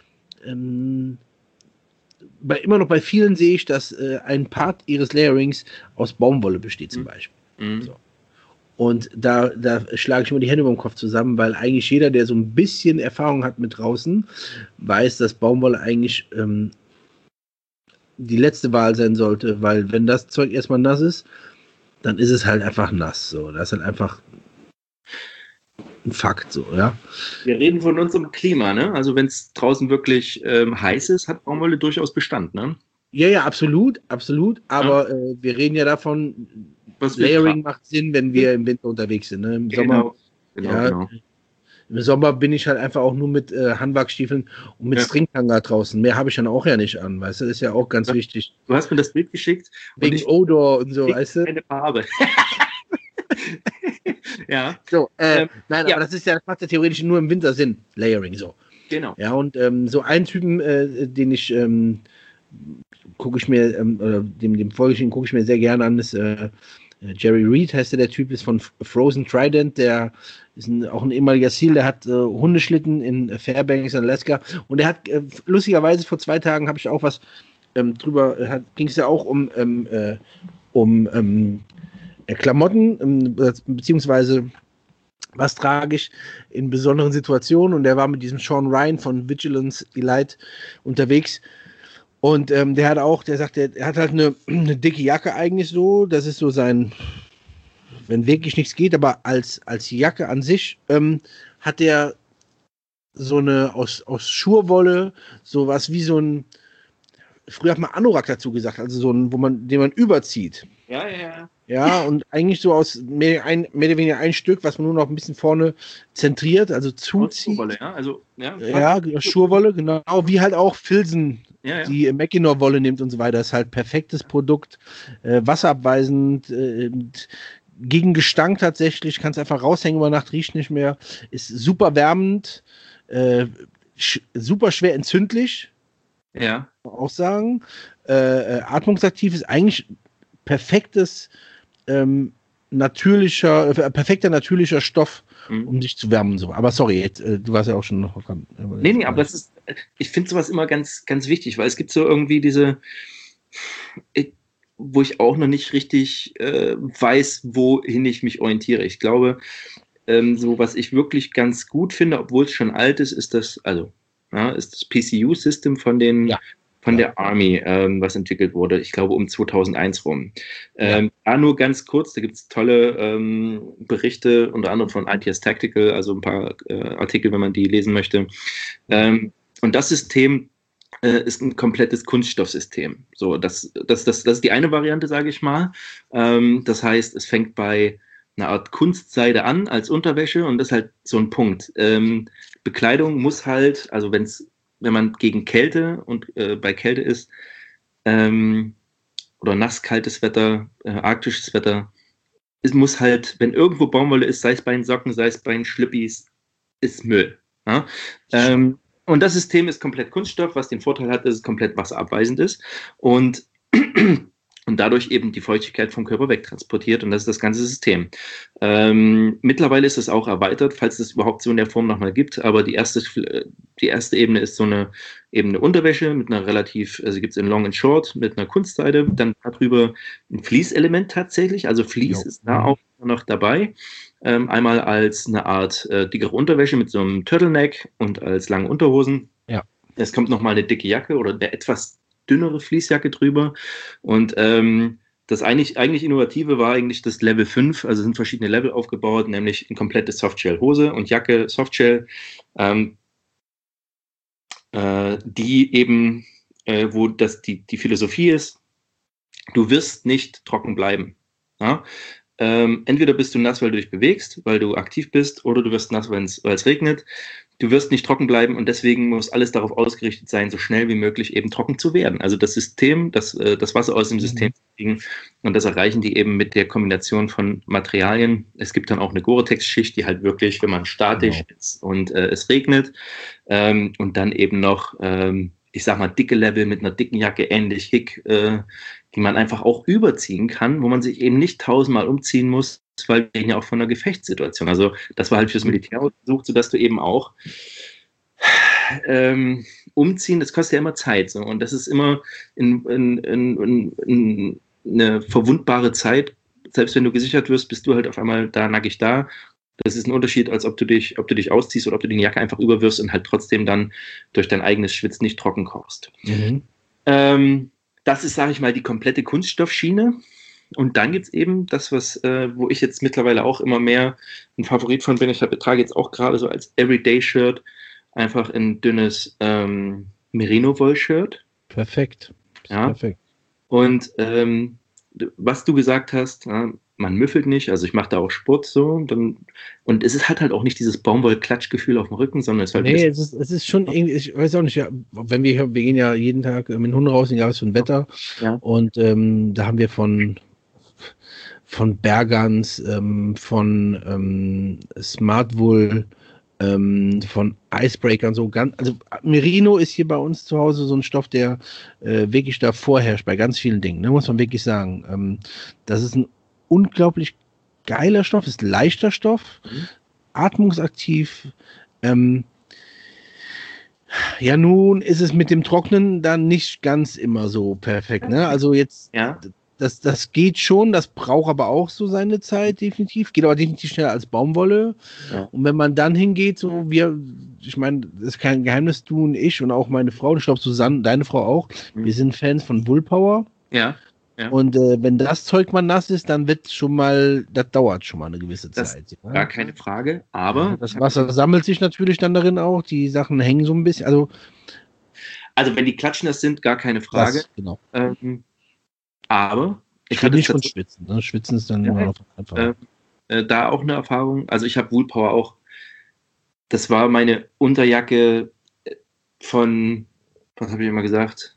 [SPEAKER 2] ähm, bei, immer noch bei vielen sehe ich, dass äh, ein Part ihres Layerings aus Baumwolle besteht, zum Beispiel.
[SPEAKER 1] Mhm.
[SPEAKER 2] So. Und da, da schlage ich immer die Hände über den Kopf zusammen, weil eigentlich jeder, der so ein bisschen Erfahrung hat mit draußen, weiß, dass Baumwolle eigentlich ähm, die letzte Wahl sein sollte, weil wenn das Zeug erstmal nass ist, dann ist es halt einfach nass. So. Das ist halt einfach ein Fakt, so, ja.
[SPEAKER 1] Wir reden von unserem Klima, ne? Also wenn es draußen wirklich ähm, heiß ist, hat Baumwolle durchaus Bestand, ne?
[SPEAKER 2] Ja, ja, absolut, absolut. Aber ja. äh, wir reden ja davon, was Layering macht Sinn, wenn wir im Winter unterwegs sind. Ne? Im
[SPEAKER 1] genau,
[SPEAKER 2] Sommer,
[SPEAKER 1] genau,
[SPEAKER 2] ja,
[SPEAKER 1] genau.
[SPEAKER 2] Im Sommer bin ich halt einfach auch nur mit äh, Handwerkstiefeln und mit ja. Stringtanga draußen. Mehr habe ich dann auch ja nicht an, weißt du? Das ist ja auch ganz
[SPEAKER 1] du,
[SPEAKER 2] wichtig.
[SPEAKER 1] Du hast mir das Bild geschickt.
[SPEAKER 2] Wegen und ich, Odor und so, weißt du?
[SPEAKER 1] Keine Farbe. Ja.
[SPEAKER 2] So, äh, ähm, nein,
[SPEAKER 1] ja.
[SPEAKER 2] aber das ist ja, das macht ja theoretisch nur im Winter Sinn, Layering, so.
[SPEAKER 1] Genau.
[SPEAKER 2] Ja, und ähm, so einen Typen, äh, den ich ähm, gucke ich mir, ähm, oder dem, dem folge ich, gucke ich mir sehr gerne an, ist äh, Jerry Reed, heißt der, der Typ ist von Frozen Trident, der ist ein, auch ein ehemaliger Seal, der hat äh, Hundeschlitten in Fairbanks, Alaska, und der hat, äh, lustigerweise vor zwei Tagen habe ich auch was ähm, drüber, äh, ging es ja auch um, ähm, äh, um ähm, Klamotten, ähm, beziehungsweise was trage ich in besonderen Situationen, und der war mit diesem Sean Ryan von Vigilance Elite unterwegs. Und ähm, der hat auch, der sagt, er, er hat halt eine, eine dicke Jacke eigentlich so, das ist so sein, wenn wirklich nichts geht, aber als, als Jacke an sich ähm, hat der so eine aus, aus Schurwolle, sowas wie so ein, früher hat man Anorak dazu gesagt, also so ein, wo man, den man überzieht.
[SPEAKER 1] Ja, ja, ja.
[SPEAKER 2] Ja, und eigentlich so aus mehr, ein, mehr oder weniger ein Stück, was man nur noch ein bisschen vorne zentriert, also zuzieht.
[SPEAKER 1] Schurwolle, ja, also, ja.
[SPEAKER 2] Ja, Schurwolle, genau, wie halt auch Filzen,
[SPEAKER 1] ja, ja.
[SPEAKER 2] die Mackinac-Wolle nimmt und so weiter. Das ist halt perfektes Produkt, äh, wasserabweisend, äh, gegen Gestank tatsächlich, kannst einfach raushängen über Nacht, riecht nicht mehr, ist super wärmend, äh, sch- super schwer entzündlich,
[SPEAKER 1] Ja.
[SPEAKER 2] auch sagen, äh, atmungsaktiv, ist eigentlich perfektes ähm, natürlicher, äh, perfekter natürlicher Stoff, mhm. um dich zu wärmen. So. Aber sorry, jetzt, äh, du warst ja auch schon noch dran.
[SPEAKER 1] Nee, nee, aber das ist, ich finde sowas immer ganz, ganz wichtig, weil es gibt so irgendwie diese, ich, wo ich auch noch nicht richtig äh, weiß, wohin ich mich orientiere. Ich glaube, ähm, so was ich wirklich ganz gut finde, obwohl es schon alt ist, ist das, also, ja, ist das P C U-System von den
[SPEAKER 2] ja.
[SPEAKER 1] von der Army, ähm, was entwickelt wurde, ich glaube um zweitausendeins rum. Ähm, ja. Da nur ganz kurz, da gibt es tolle ähm, Berichte, unter anderem von I T S Tactical, also ein paar äh, Artikel, wenn man die lesen möchte. Ähm, und das System äh, ist ein komplettes Kunststoffsystem. So, das, das, das, das ist die eine Variante, sage ich mal. Ähm, das heißt, es fängt bei einer Art Kunstseide an als Unterwäsche, und das ist halt so ein Punkt. Ähm, Bekleidung muss halt, also wenn es wenn man gegen Kälte und äh, bei Kälte ist, ähm, oder nass-kaltes Wetter, äh, arktisches Wetter, es muss halt, wenn irgendwo Baumwolle ist, sei es bei den Socken, sei es bei den Schlippis, ist Müll. Ja? Ähm, und das System ist komplett Kunststoff, was den Vorteil hat, dass es komplett wasserabweisend ist. Und und dadurch eben die Feuchtigkeit vom Körper wegtransportiert und das ist das ganze System. Ähm, mittlerweile ist es auch erweitert, falls es überhaupt so in der Form nochmal gibt, aber die erste, die erste Ebene ist so eine Ebene Unterwäsche mit einer relativ, also gibt es in Long and Short mit einer Kunstseide, dann darüber ein Fließelement tatsächlich, also Fließ
[SPEAKER 2] Jo.
[SPEAKER 1] ist da auch noch dabei. Ähm, einmal als eine Art äh, dickere Unterwäsche mit so einem Turtleneck und als lange Unterhosen.
[SPEAKER 2] Ja.
[SPEAKER 1] Es kommt nochmal eine dicke Jacke oder eine etwas dünnere Fließjacke drüber. Und ähm, das eigentlich, eigentlich Innovative war eigentlich das Level fünf, also sind verschiedene Level aufgebaut, nämlich eine komplette Softshell-Hose und Jacke, Softshell, ähm, äh, die eben, äh, wo das die, die Philosophie ist, du wirst nicht trocken bleiben. Ja? Ähm, entweder bist du nass, weil du dich bewegst, weil du aktiv bist, oder du wirst nass, weil es regnet. Du wirst nicht trocken bleiben und deswegen muss alles darauf ausgerichtet sein, so schnell wie möglich eben trocken zu werden. Also das System, das, äh, das Wasser aus dem System zu kriegen und das erreichen die eben mit der Kombination von Materialien. Es gibt dann auch eine Gore-Tex-Schicht, die halt wirklich, wenn man statisch
[SPEAKER 2] Genau.
[SPEAKER 1] ist und äh, es regnet ähm, und dann eben noch, ähm, ich sag mal, dicke Level mit einer dicken Jacke, ähnlich Hick, äh, die man einfach auch überziehen kann, wo man sich eben nicht tausendmal umziehen muss, weil wir reden ja auch von einer Gefechtssituation. Also das war halt fürs Militär ausgesucht, sodass du eben auch ähm, umziehen, das kostet ja immer Zeit. So. Und das ist immer in, in, in, in eine verwundbare Zeit. Selbst wenn du gesichert wirst, bist du halt auf einmal da nackig da. Das ist ein Unterschied, als ob du dich, ob du dich ausziehst oder ob du die Jacke einfach überwirfst und halt trotzdem dann durch dein eigenes Schwitzen nicht trocken kochst.
[SPEAKER 2] Mhm.
[SPEAKER 1] Ähm, das ist, sage ich mal, die komplette Kunststoffschiene. Und dann gibt es eben das, was, äh, wo ich jetzt mittlerweile auch immer mehr ein Favorit von bin. Ich hab, trage jetzt auch gerade so als Everyday-Shirt einfach ein dünnes ähm, Merino-Woll-Shirt.
[SPEAKER 2] Perfekt.
[SPEAKER 1] Ja.
[SPEAKER 2] Perfekt.
[SPEAKER 1] Und ähm, was du gesagt hast, ja, man müffelt nicht, also ich mache da auch Sport so. Dann, und es ist, hat halt auch nicht dieses Baumwoll-Klatschgefühl auf dem Rücken, sondern es ist halt.
[SPEAKER 2] Nee, es ist, es ist schon irgendwie, ich weiß auch nicht, ja, wenn wir hier, wir gehen ja jeden Tag mit den Hunden raus, egal was für ein Wetter.
[SPEAKER 1] Ja.
[SPEAKER 2] Und ähm, da haben wir von, von Bergans, ähm, von ähm, Smartwool, ähm, von Icebreaker und so. Ganz, also Merino ist hier bei uns zu Hause so ein Stoff, der äh, wirklich da vorherrscht bei ganz vielen Dingen, ne, muss man wirklich sagen. Ähm, das ist ein unglaublich geiler Stoff, ist ein leichter Stoff,
[SPEAKER 1] Mhm.
[SPEAKER 2] atmungsaktiv. Ähm, ja, nun ist es mit dem Trocknen dann nicht ganz immer so perfekt, ne? Also jetzt,
[SPEAKER 1] Ja.
[SPEAKER 2] das, das geht schon, das braucht aber auch so seine Zeit, definitiv. Geht aber definitiv schneller als Baumwolle.
[SPEAKER 1] Ja.
[SPEAKER 2] Und wenn man dann hingeht, so wir, ich meine, das ist kein Geheimnis, du und ich und auch meine Frau, ich glaube Susanne, deine Frau auch,
[SPEAKER 1] Mhm.
[SPEAKER 2] wir sind Fans von Woolpower.
[SPEAKER 1] Ja. Ja.
[SPEAKER 2] Und äh, wenn das Zeug mal nass ist, dann wird schon mal, das dauert schon mal eine gewisse
[SPEAKER 1] Das-
[SPEAKER 2] Zeit. Ja?
[SPEAKER 1] Gar keine Frage, aber
[SPEAKER 2] Ja, das Wasser sammelt sich natürlich dann darin auch, die Sachen hängen so ein bisschen, also
[SPEAKER 1] also wenn die Klatschen das sind, gar keine Frage.
[SPEAKER 2] das, genau.
[SPEAKER 1] Ähm, aber ich
[SPEAKER 2] Ich rede
[SPEAKER 1] hatte
[SPEAKER 2] nicht von
[SPEAKER 1] tatsächlich,
[SPEAKER 2] Schwitzen, ne? Schwitzen ist dann
[SPEAKER 1] Ja,
[SPEAKER 2] immer noch einfach.
[SPEAKER 1] ähm, äh, da auch eine Erfahrung. Also ich habe Woolpower auch, das war meine Unterjacke äh, von, was habe ich immer gesagt?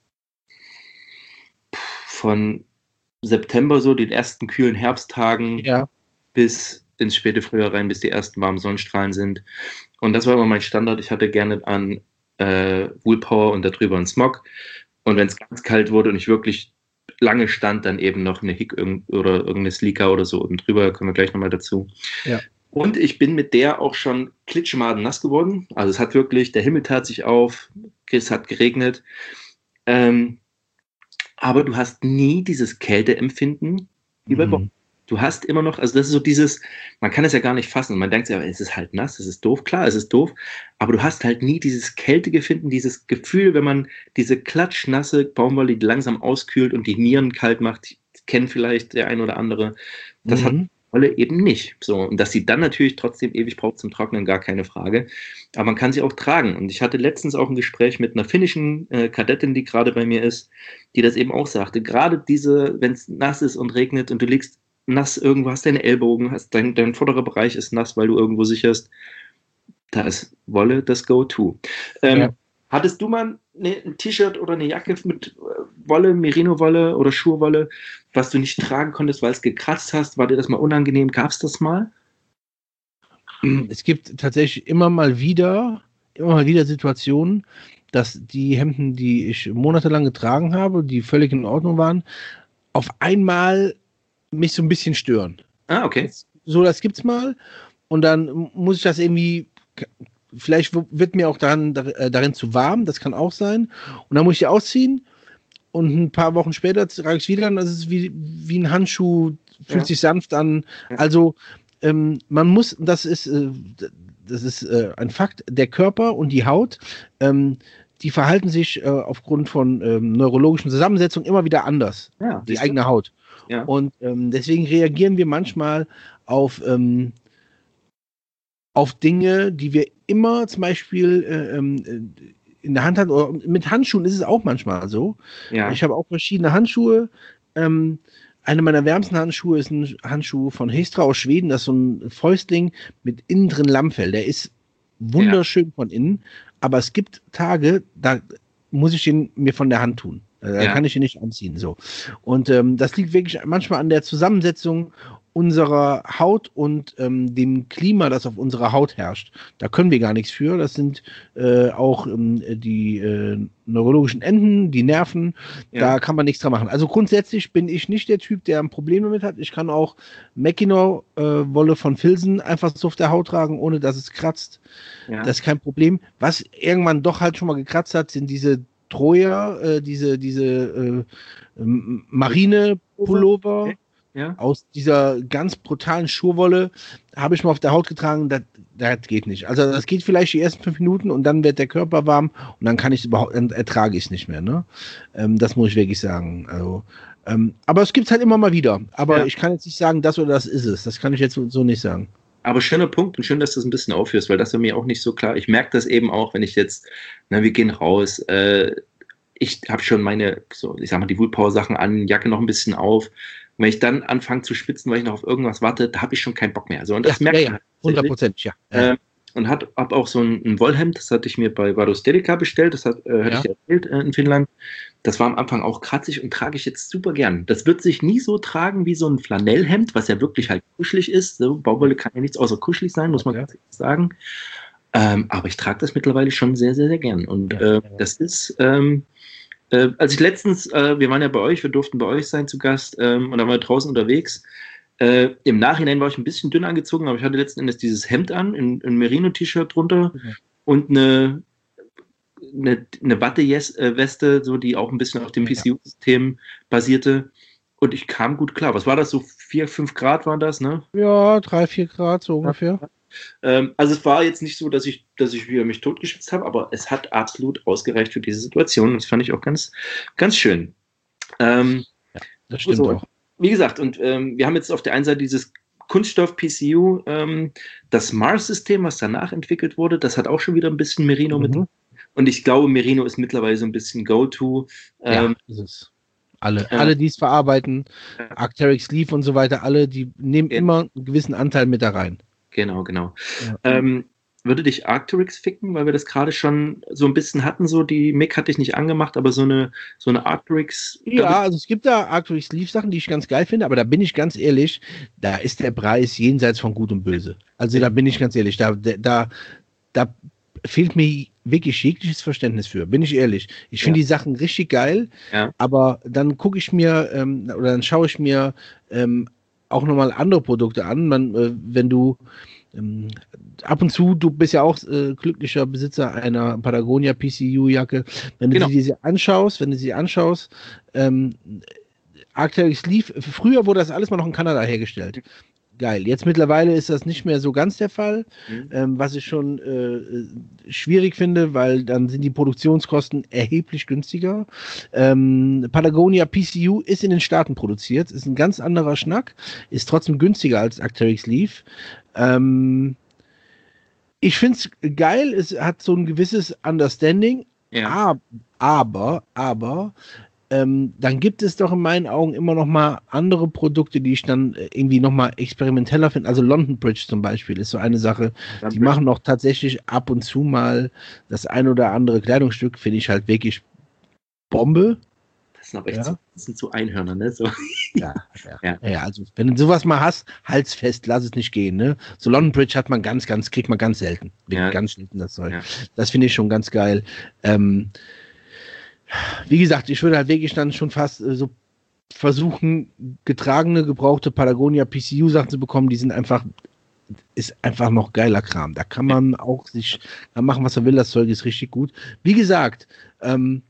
[SPEAKER 1] Von September so, den ersten kühlen Herbsttagen
[SPEAKER 2] Ja,
[SPEAKER 1] bis ins späte Frühjahr rein, bis die ersten warmen Sonnenstrahlen sind. Und das war immer mein Standard. Ich hatte gerne an äh, Woolpower und darüber einen Smog. Und wenn es ganz kalt wurde und ich wirklich lange stand, dann eben noch eine Hick irgend- oder irgendeine Sleeker oder so oben drüber, kommen wir gleich nochmal dazu.
[SPEAKER 2] Ja.
[SPEAKER 1] Und ich bin mit der auch schon klitschmaden nass geworden. Also es hat wirklich, der Himmel tat sich auf, es hat geregnet. Ähm, aber du hast nie dieses Kälteempfinden wie bei
[SPEAKER 2] Mhm.
[SPEAKER 1] Bob. Du hast immer noch, also das ist so dieses, man kann es ja gar nicht fassen. Man denkt sich, aber es ist halt nass, es ist doof, klar, es ist doof, aber du hast halt nie dieses Kältegefinden, dieses Gefühl, wenn man diese klatschnasse Baumwolle, die langsam auskühlt und die Nieren kalt macht, kennt vielleicht der ein oder andere, das hat
[SPEAKER 2] Mhm.
[SPEAKER 1] Wolle eben nicht. So, und dass sie dann natürlich trotzdem ewig braucht zum Trocknen, gar keine Frage. Aber man kann sie auch tragen. Und ich hatte letztens auch ein Gespräch mit einer finnischen äh, Kadettin, die gerade bei mir ist, die das eben auch sagte. Gerade diese, wenn es nass ist und regnet und du liegst nass irgendwo, hast deine Ellbogen, hast dein, dein vorderer Bereich ist nass, weil du irgendwo sicherst, da ist Wolle das Go-To. Ähm,
[SPEAKER 2] Ja.
[SPEAKER 1] Hattest du mal ne, ein T-Shirt oder eine Jacke mit äh, Wolle, Merino-Wolle oder Schurwolle, was du nicht tragen konntest, weil es gekratzt hast? War dir das mal unangenehm? Gab es das mal?
[SPEAKER 2] Es gibt tatsächlich immer mal wieder, immer mal wieder Situationen, dass die Hemden, die ich monatelang getragen habe, die völlig in Ordnung waren, auf einmal mich so ein bisschen stören.
[SPEAKER 1] Ah, okay.
[SPEAKER 2] So, das gibt's mal. Und dann muss ich das irgendwie, vielleicht wird mir auch daran, darin zu warm, das kann auch sein. Und dann muss ich die ausziehen und ein paar Wochen später trage ich es wieder und das ist wie, wie ein Handschuh, fühlt
[SPEAKER 1] Ja.
[SPEAKER 2] sich sanft an.
[SPEAKER 1] Ja.
[SPEAKER 2] Also ähm, man muss, das ist, äh, das ist äh, ein Fakt, der Körper und die Haut, ähm, die verhalten sich äh, aufgrund von ähm, neurologischen Zusammensetzungen immer wieder anders.
[SPEAKER 1] Ja,
[SPEAKER 2] Die
[SPEAKER 1] siehst du?
[SPEAKER 2] eigene Haut.
[SPEAKER 1] Ja.
[SPEAKER 2] Und ähm, deswegen reagieren wir manchmal auf, ähm, auf Dinge, die wir immer zum Beispiel äh, ähm, in der Hand hatten. Oder mit Handschuhen ist es auch manchmal so.
[SPEAKER 1] Ja.
[SPEAKER 2] Ich habe auch verschiedene Handschuhe. Ähm, eine meiner wärmsten Handschuhe ist ein Handschuh von Hestra aus Schweden. Das ist so ein Fäustling mit innen drin Lammfell. Der ist wunderschön von innen. Aber es gibt Tage, da muss ich ihn mir von der Hand tun. Da
[SPEAKER 1] Ja.
[SPEAKER 2] kann ich ihn nicht anziehen. So. Und ähm, das liegt wirklich manchmal an der Zusammensetzung unserer Haut und ähm, dem Klima, das auf unserer Haut herrscht. Da können wir gar nichts für. Das sind äh, auch ähm, die äh, neurologischen Enden, die Nerven.
[SPEAKER 1] Ja.
[SPEAKER 2] Da kann man nichts dran machen. Also grundsätzlich bin ich nicht der Typ, der ein Problem damit hat. Ich kann auch Mackinac-Wolle äh, von Filzen einfach so auf der Haut tragen, ohne dass es kratzt.
[SPEAKER 1] Ja.
[SPEAKER 2] Das ist kein Problem. Was irgendwann doch halt schon mal gekratzt hat, sind diese Troja, äh, diese, diese äh, ähm, Marine-Pullover.
[SPEAKER 1] Okay. Ja.
[SPEAKER 2] Aus dieser ganz brutalen Schurwolle habe ich mal auf der Haut getragen, das, das geht nicht. Also das geht vielleicht die ersten fünf Minuten und dann wird der Körper warm und dann kann ich überhaupt, dann ertrage ich es nicht mehr. Ne? Ähm, das muss ich wirklich sagen. Also, ähm, aber es gibt es halt immer mal wieder. Aber
[SPEAKER 1] Ja.
[SPEAKER 2] ich kann jetzt nicht sagen, das oder das ist es. Das kann ich jetzt so, so nicht sagen.
[SPEAKER 1] Aber schöner Punkt und schön, dass du das ein bisschen aufführst, weil das war mir auch nicht so klar. Ich merke das eben auch, wenn ich jetzt, na, wir gehen raus, äh, ich habe schon meine, so, ich sag mal, die Woolpower-Sachen an, Jacke noch ein bisschen auf. Und wenn ich dann anfange zu schwitzen, weil ich noch auf irgendwas warte, da habe ich schon keinen Bock mehr. So, und das
[SPEAKER 2] Ja,
[SPEAKER 1] merkt
[SPEAKER 2] ja,
[SPEAKER 1] man
[SPEAKER 2] ja,
[SPEAKER 1] tatsächlich.
[SPEAKER 2] hundert Prozent, ja. ja.
[SPEAKER 1] Äh, und hat hab auch so ein, ein Wollhemd, das hatte ich mir bei Vadosterica bestellt, das hat, äh, hatte
[SPEAKER 2] Ja.
[SPEAKER 1] ich dir erzählt äh, in Finnland. Das war am Anfang auch kratzig und trage ich jetzt super gern. Das wird sich nie so tragen wie so ein Flanellhemd, was ja wirklich halt kuschelig ist. So, Baumwolle kann ja nichts außer kuschelig sein, muss man
[SPEAKER 2] Ja.
[SPEAKER 1] ganz ehrlich sagen. Ähm, aber ich trage das mittlerweile schon sehr, sehr, sehr gern. Und
[SPEAKER 2] Ja,
[SPEAKER 1] äh,
[SPEAKER 2] ja.
[SPEAKER 1] das ist, ähm, äh, als ich letztens, äh, wir waren ja bei euch, wir durften bei euch sein zu Gast ähm, und dann waren wir draußen unterwegs. Äh, Im Nachhinein war ich ein bisschen dünn angezogen, aber ich hatte letzten Endes dieses Hemd an, ein, ein Merino-T-Shirt drunter
[SPEAKER 2] Mhm.
[SPEAKER 1] und eine, eine, eine Watte-Weste, so, die auch ein bisschen auf dem P C U-System basierte. Und ich kam gut klar. Was war das? So vier, fünf Grad waren das, ne?
[SPEAKER 2] Ja, drei, vier Grad so ungefähr.
[SPEAKER 1] Ähm, also es war jetzt nicht so, dass ich, dass ich wieder mich totgeschwitzt habe, aber es hat absolut ausgereicht für diese Situation. Das fand ich auch ganz, ganz schön. Ähm,
[SPEAKER 2] Das stimmt
[SPEAKER 1] so,
[SPEAKER 2] auch.
[SPEAKER 1] Wie gesagt, und ähm, wir haben jetzt auf der einen Seite dieses Kunststoff-P C U, ähm, das Mars-System, was danach entwickelt wurde, das hat auch schon wieder ein bisschen Merino
[SPEAKER 2] Mhm.
[SPEAKER 1] mit. Und ich glaube, Merino ist mittlerweile so ein bisschen Go-To. Ähm,
[SPEAKER 2] Ja, ist es. Alle,
[SPEAKER 1] Ja.
[SPEAKER 2] alle, die es verarbeiten,
[SPEAKER 1] Ja.
[SPEAKER 2] Arc'teryx Sleeve und so weiter, alle, die nehmen
[SPEAKER 1] Ja.
[SPEAKER 2] immer einen gewissen Anteil mit da rein.
[SPEAKER 1] Genau, genau.
[SPEAKER 2] Ja.
[SPEAKER 1] Ähm, würde dich Arc'teryx ficken, weil wir das gerade schon so ein bisschen hatten, so die Mick hatte ich nicht angemacht, aber so eine, so eine Arc'teryx.
[SPEAKER 2] Ja, also es gibt da Arc'teryx Sleeve Sachen, die ich ganz geil finde, aber da bin ich ganz ehrlich, da ist der Preis jenseits von Gut und Böse. Also da bin ich ganz ehrlich, da, da, da fehlt mir wirklich jegliches Verständnis für, bin ich ehrlich. Ich finde
[SPEAKER 1] Ja.
[SPEAKER 2] die Sachen richtig geil,
[SPEAKER 1] Ja.
[SPEAKER 2] aber dann gucke ich mir ähm, oder dann schaue ich mir ähm, auch nochmal andere Produkte an. Man, äh, wenn du ähm, ab und zu, du bist ja auch äh, glücklicher Besitzer einer Patagonia P C U-Jacke, wenn du
[SPEAKER 1] Genau.
[SPEAKER 2] sie dir anschaust, wenn du sie anschaust, ähm, Arc'teryx Sleeve, früher wurde das alles mal noch in Kanada hergestellt. Geil. Jetzt mittlerweile ist das nicht mehr so ganz der Fall,
[SPEAKER 1] Mhm.
[SPEAKER 2] ähm, was ich schon äh, schwierig finde, weil dann sind die Produktionskosten erheblich günstiger. Ähm, Patagonia P C U ist in den Staaten produziert, ist ein ganz anderer Schnack, ist trotzdem günstiger als Arc'teryx Sleeve. Ähm, ich finde es geil, es hat so ein gewisses Understanding,
[SPEAKER 1] Ja.
[SPEAKER 2] ab, aber, aber, ähm, dann gibt es doch in meinen Augen immer noch mal andere Produkte, die ich dann äh, irgendwie noch mal experimenteller finde. Also London Bridge zum Beispiel ist so eine Sache. Die machen auch tatsächlich ab und zu mal das ein oder andere Kleidungsstück, finde ich halt wirklich Bombe.
[SPEAKER 1] Das sind aber echt
[SPEAKER 2] Ja.
[SPEAKER 1] so, das sind so Einhörner, ne? So.
[SPEAKER 2] Ja, ja,
[SPEAKER 1] Ja.
[SPEAKER 2] ja. Also wenn du sowas mal hast, halt's fest, lass es nicht gehen. Ne? So London Bridge hat man ganz, ganz, kriegt man ganz selten.
[SPEAKER 1] Ja.
[SPEAKER 2] Ganz selten das Zeug.
[SPEAKER 1] Ja.
[SPEAKER 2] Das finde ich schon ganz geil. Ähm, wie gesagt, ich würde halt wirklich dann schon fast äh, so versuchen, getragene, gebrauchte Patagonia P C U-Sachen zu bekommen, die sind einfach, ist einfach noch geiler Kram. Da kann man auch sich machen, was man will. Das Zeug ist richtig gut. Wie gesagt, ähm,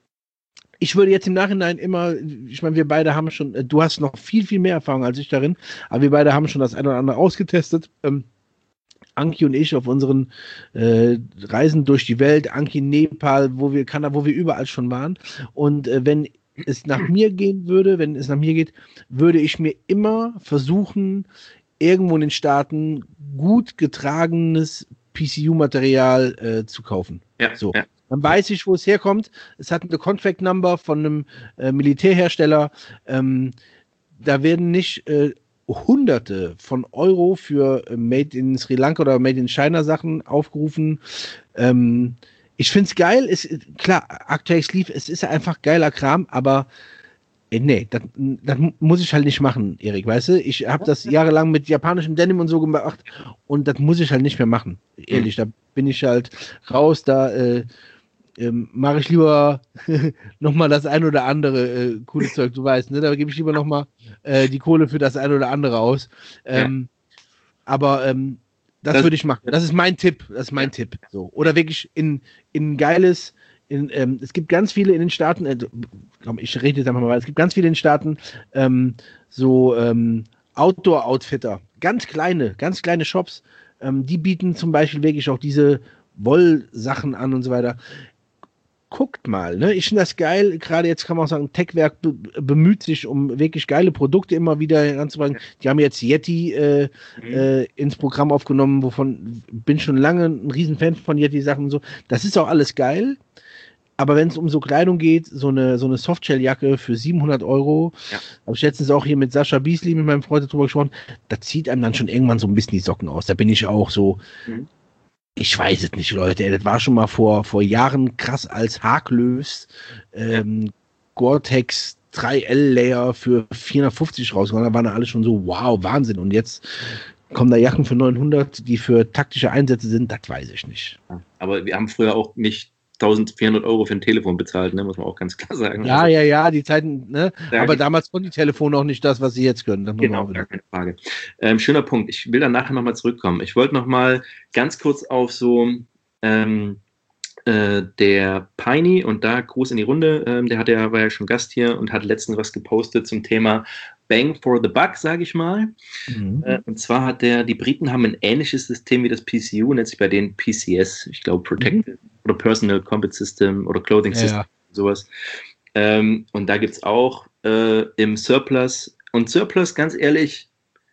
[SPEAKER 2] ich würde jetzt im Nachhinein immer, ich meine, wir beide haben schon, du hast noch viel, viel mehr Erfahrung als ich darin, aber wir beide haben schon das eine oder andere ausgetestet. Ähm, Anki und ich auf unseren äh, Reisen durch die Welt, Anki in Nepal, wo wir Kanada, wo wir überall schon waren. Und äh, wenn es nach mir gehen würde, wenn es nach mir geht, würde ich mir immer versuchen, irgendwo in den Staaten gut getragenes P C U-Material äh, zu kaufen.
[SPEAKER 1] Ja,
[SPEAKER 2] so.
[SPEAKER 1] Ja.
[SPEAKER 2] Dann weiß ich, wo es herkommt. Es hat eine Contract Number von einem äh, Militärhersteller. Ähm, da werden nicht äh, Hunderte von Euro für äh, Made in Sri Lanka oder Made in China Sachen aufgerufen. Ähm, ich finde es geil. Ist, klar, aktuell Sleeve, es ist einfach geiler Kram, aber äh, nee, das, das muss ich halt nicht machen, Erik, weißt du? Ich habe das jahrelang mit japanischem Denim und so gemacht und das muss ich halt nicht mehr machen. Ehrlich, da bin ich halt raus, da äh, ähm, mache ich lieber nochmal das ein oder andere äh, coole Zeug, du weißt, ne? Da gebe ich lieber nochmal äh, die Kohle für das ein oder andere aus. Ähm, ja. Aber ähm, das, das würde ich machen. Das ist mein Tipp. Das ist mein ja. Tipp. So. Oder wirklich in, in geiles, in, ähm, es gibt ganz viele in den Staaten, äh, ich rede jetzt einfach mal weiter, es gibt ganz viele in den Staaten, ähm, so ähm, Outdoor-Outfitter, ganz kleine, ganz kleine Shops, ähm, die bieten zum Beispiel wirklich auch diese Wollsachen an und so weiter. Guckt mal, ne? Ich finde das geil, gerade jetzt kann man auch sagen, Techwerk be bemüht sich, um wirklich geile Produkte immer wieder heranzubringen. Die haben jetzt Yeti äh, mhm. äh, ins Programm aufgenommen, wovon bin schon lange ein Riesenfan von Yeti-Sachen und so. Das ist auch alles geil, aber wenn es um so Kleidung geht, so eine, so eine Softshell-Jacke für siebenhundert Euro, ja. habe ich letztens auch hier mit Sascha Beasley, mit meinem Freund drüber gesprochen, da zieht einem dann schon irgendwann so ein bisschen die Socken aus. Da bin ich auch so... Mhm. Ich weiß es nicht, Leute. Das war schon mal vor, vor Jahren krass als Haklös ähm, Gore-Tex drei L Layer für vierhundertfünfzig rausgekommen. Da waren alle schon so, wow, Wahnsinn. Und jetzt kommen da Jacken für neunhundert, die für taktische Einsätze sind. Das weiß ich nicht.
[SPEAKER 1] Aber wir haben früher auch nicht eintausendvierhundert Euro für ein Telefon bezahlt, ne? Muss man auch ganz klar sagen.
[SPEAKER 2] Ja, also, ja, ja, die Zeiten, ne? Ja, aber damals konnten die Telefone auch nicht das, was sie jetzt können. Das
[SPEAKER 1] genau, gar keine Frage. Ähm, schöner Punkt. Ich will dann nachher nochmal zurückkommen. Ich wollte nochmal ganz kurz auf so ähm, äh, der Piney, und da Gruß in die Runde, ähm, der hat ja, war ja schon Gast hier und hat letztens was gepostet zum Thema Bang for the Buck, sage ich mal. Mhm. Äh, und zwar hat der, die Briten haben ein ähnliches System wie das P C U, nennt sich bei denen P C S, ich glaube Protected mhm. oder Personal Combat System oder Clothing ja, System, ja. sowas. Ähm, und da gibt es auch äh, im Surplus, und Surplus, ganz ehrlich,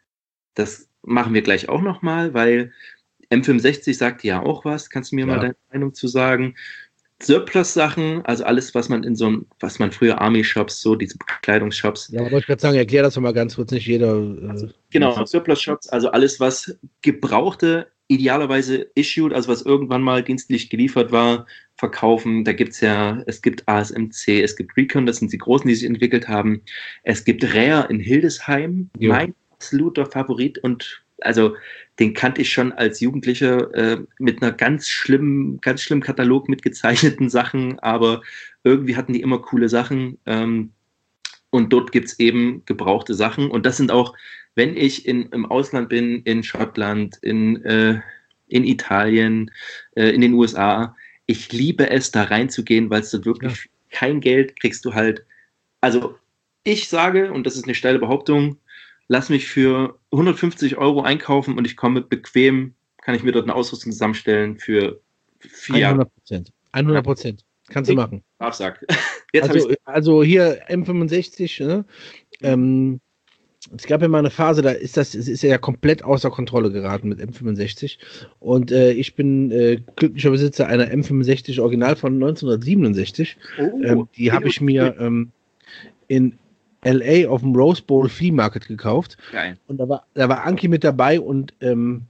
[SPEAKER 1] das machen wir gleich auch nochmal, weil M fünfundsechzig sagt ja auch was, kannst du mir ja. mal deine Meinung zu sagen? Surplus-Sachen, also alles, was man in so einem, was man früher Army-Shops, so diese Kleidungsshops.
[SPEAKER 2] Ja, wollte ich gerade sagen, erklär das doch mal ganz kurz, nicht jeder. Äh,
[SPEAKER 1] also, genau, Surplus-Shops, also alles, was gebrauchte, idealerweise issued, also was irgendwann mal dienstlich geliefert war, verkaufen. Da gibt es ja, es gibt A S M C, es gibt Recon, das sind die Großen, die sich entwickelt haben. Es gibt Rare in Hildesheim, jo. mein absoluter Favorit, und also den kannte ich schon als Jugendlicher äh, mit einer ganz schlimmen, ganz schlimmen Katalog mit gezeichneten Sachen, aber irgendwie hatten die immer coole Sachen, ähm, und dort gibt es eben gebrauchte Sachen, und das sind auch, wenn ich in, im Ausland bin, in Schottland, in, äh, in Italien, äh, in den U S A, ich liebe es, da reinzugehen, weil es dort wirklich ja. kein Geld kriegst du halt, also ich sage, und das ist eine steile Behauptung, lass mich für hundertfünfzig Euro einkaufen und ich komme bequem, kann ich mir dort eine Ausrüstung zusammenstellen für vier
[SPEAKER 2] hundert Prozent. hundert Prozent. Kannst du machen.
[SPEAKER 1] Absag.
[SPEAKER 2] Jetzt also, also hier M fünfundsechzig, ne? Mhm. Ähm, es gab ja mal eine Phase, da ist das, es ist ja komplett außer Kontrolle geraten mit M fünfundsechzig. Und äh, ich bin äh, glücklicher Besitzer einer M fünfundsechzig Original von neunzehnhundertsiebenundsechzig. Oh, ähm, die habe ich mir ähm, in L A auf dem Rose Bowl Flea Market gekauft. Geil. Und da war, da war Anki mit dabei, und ähm,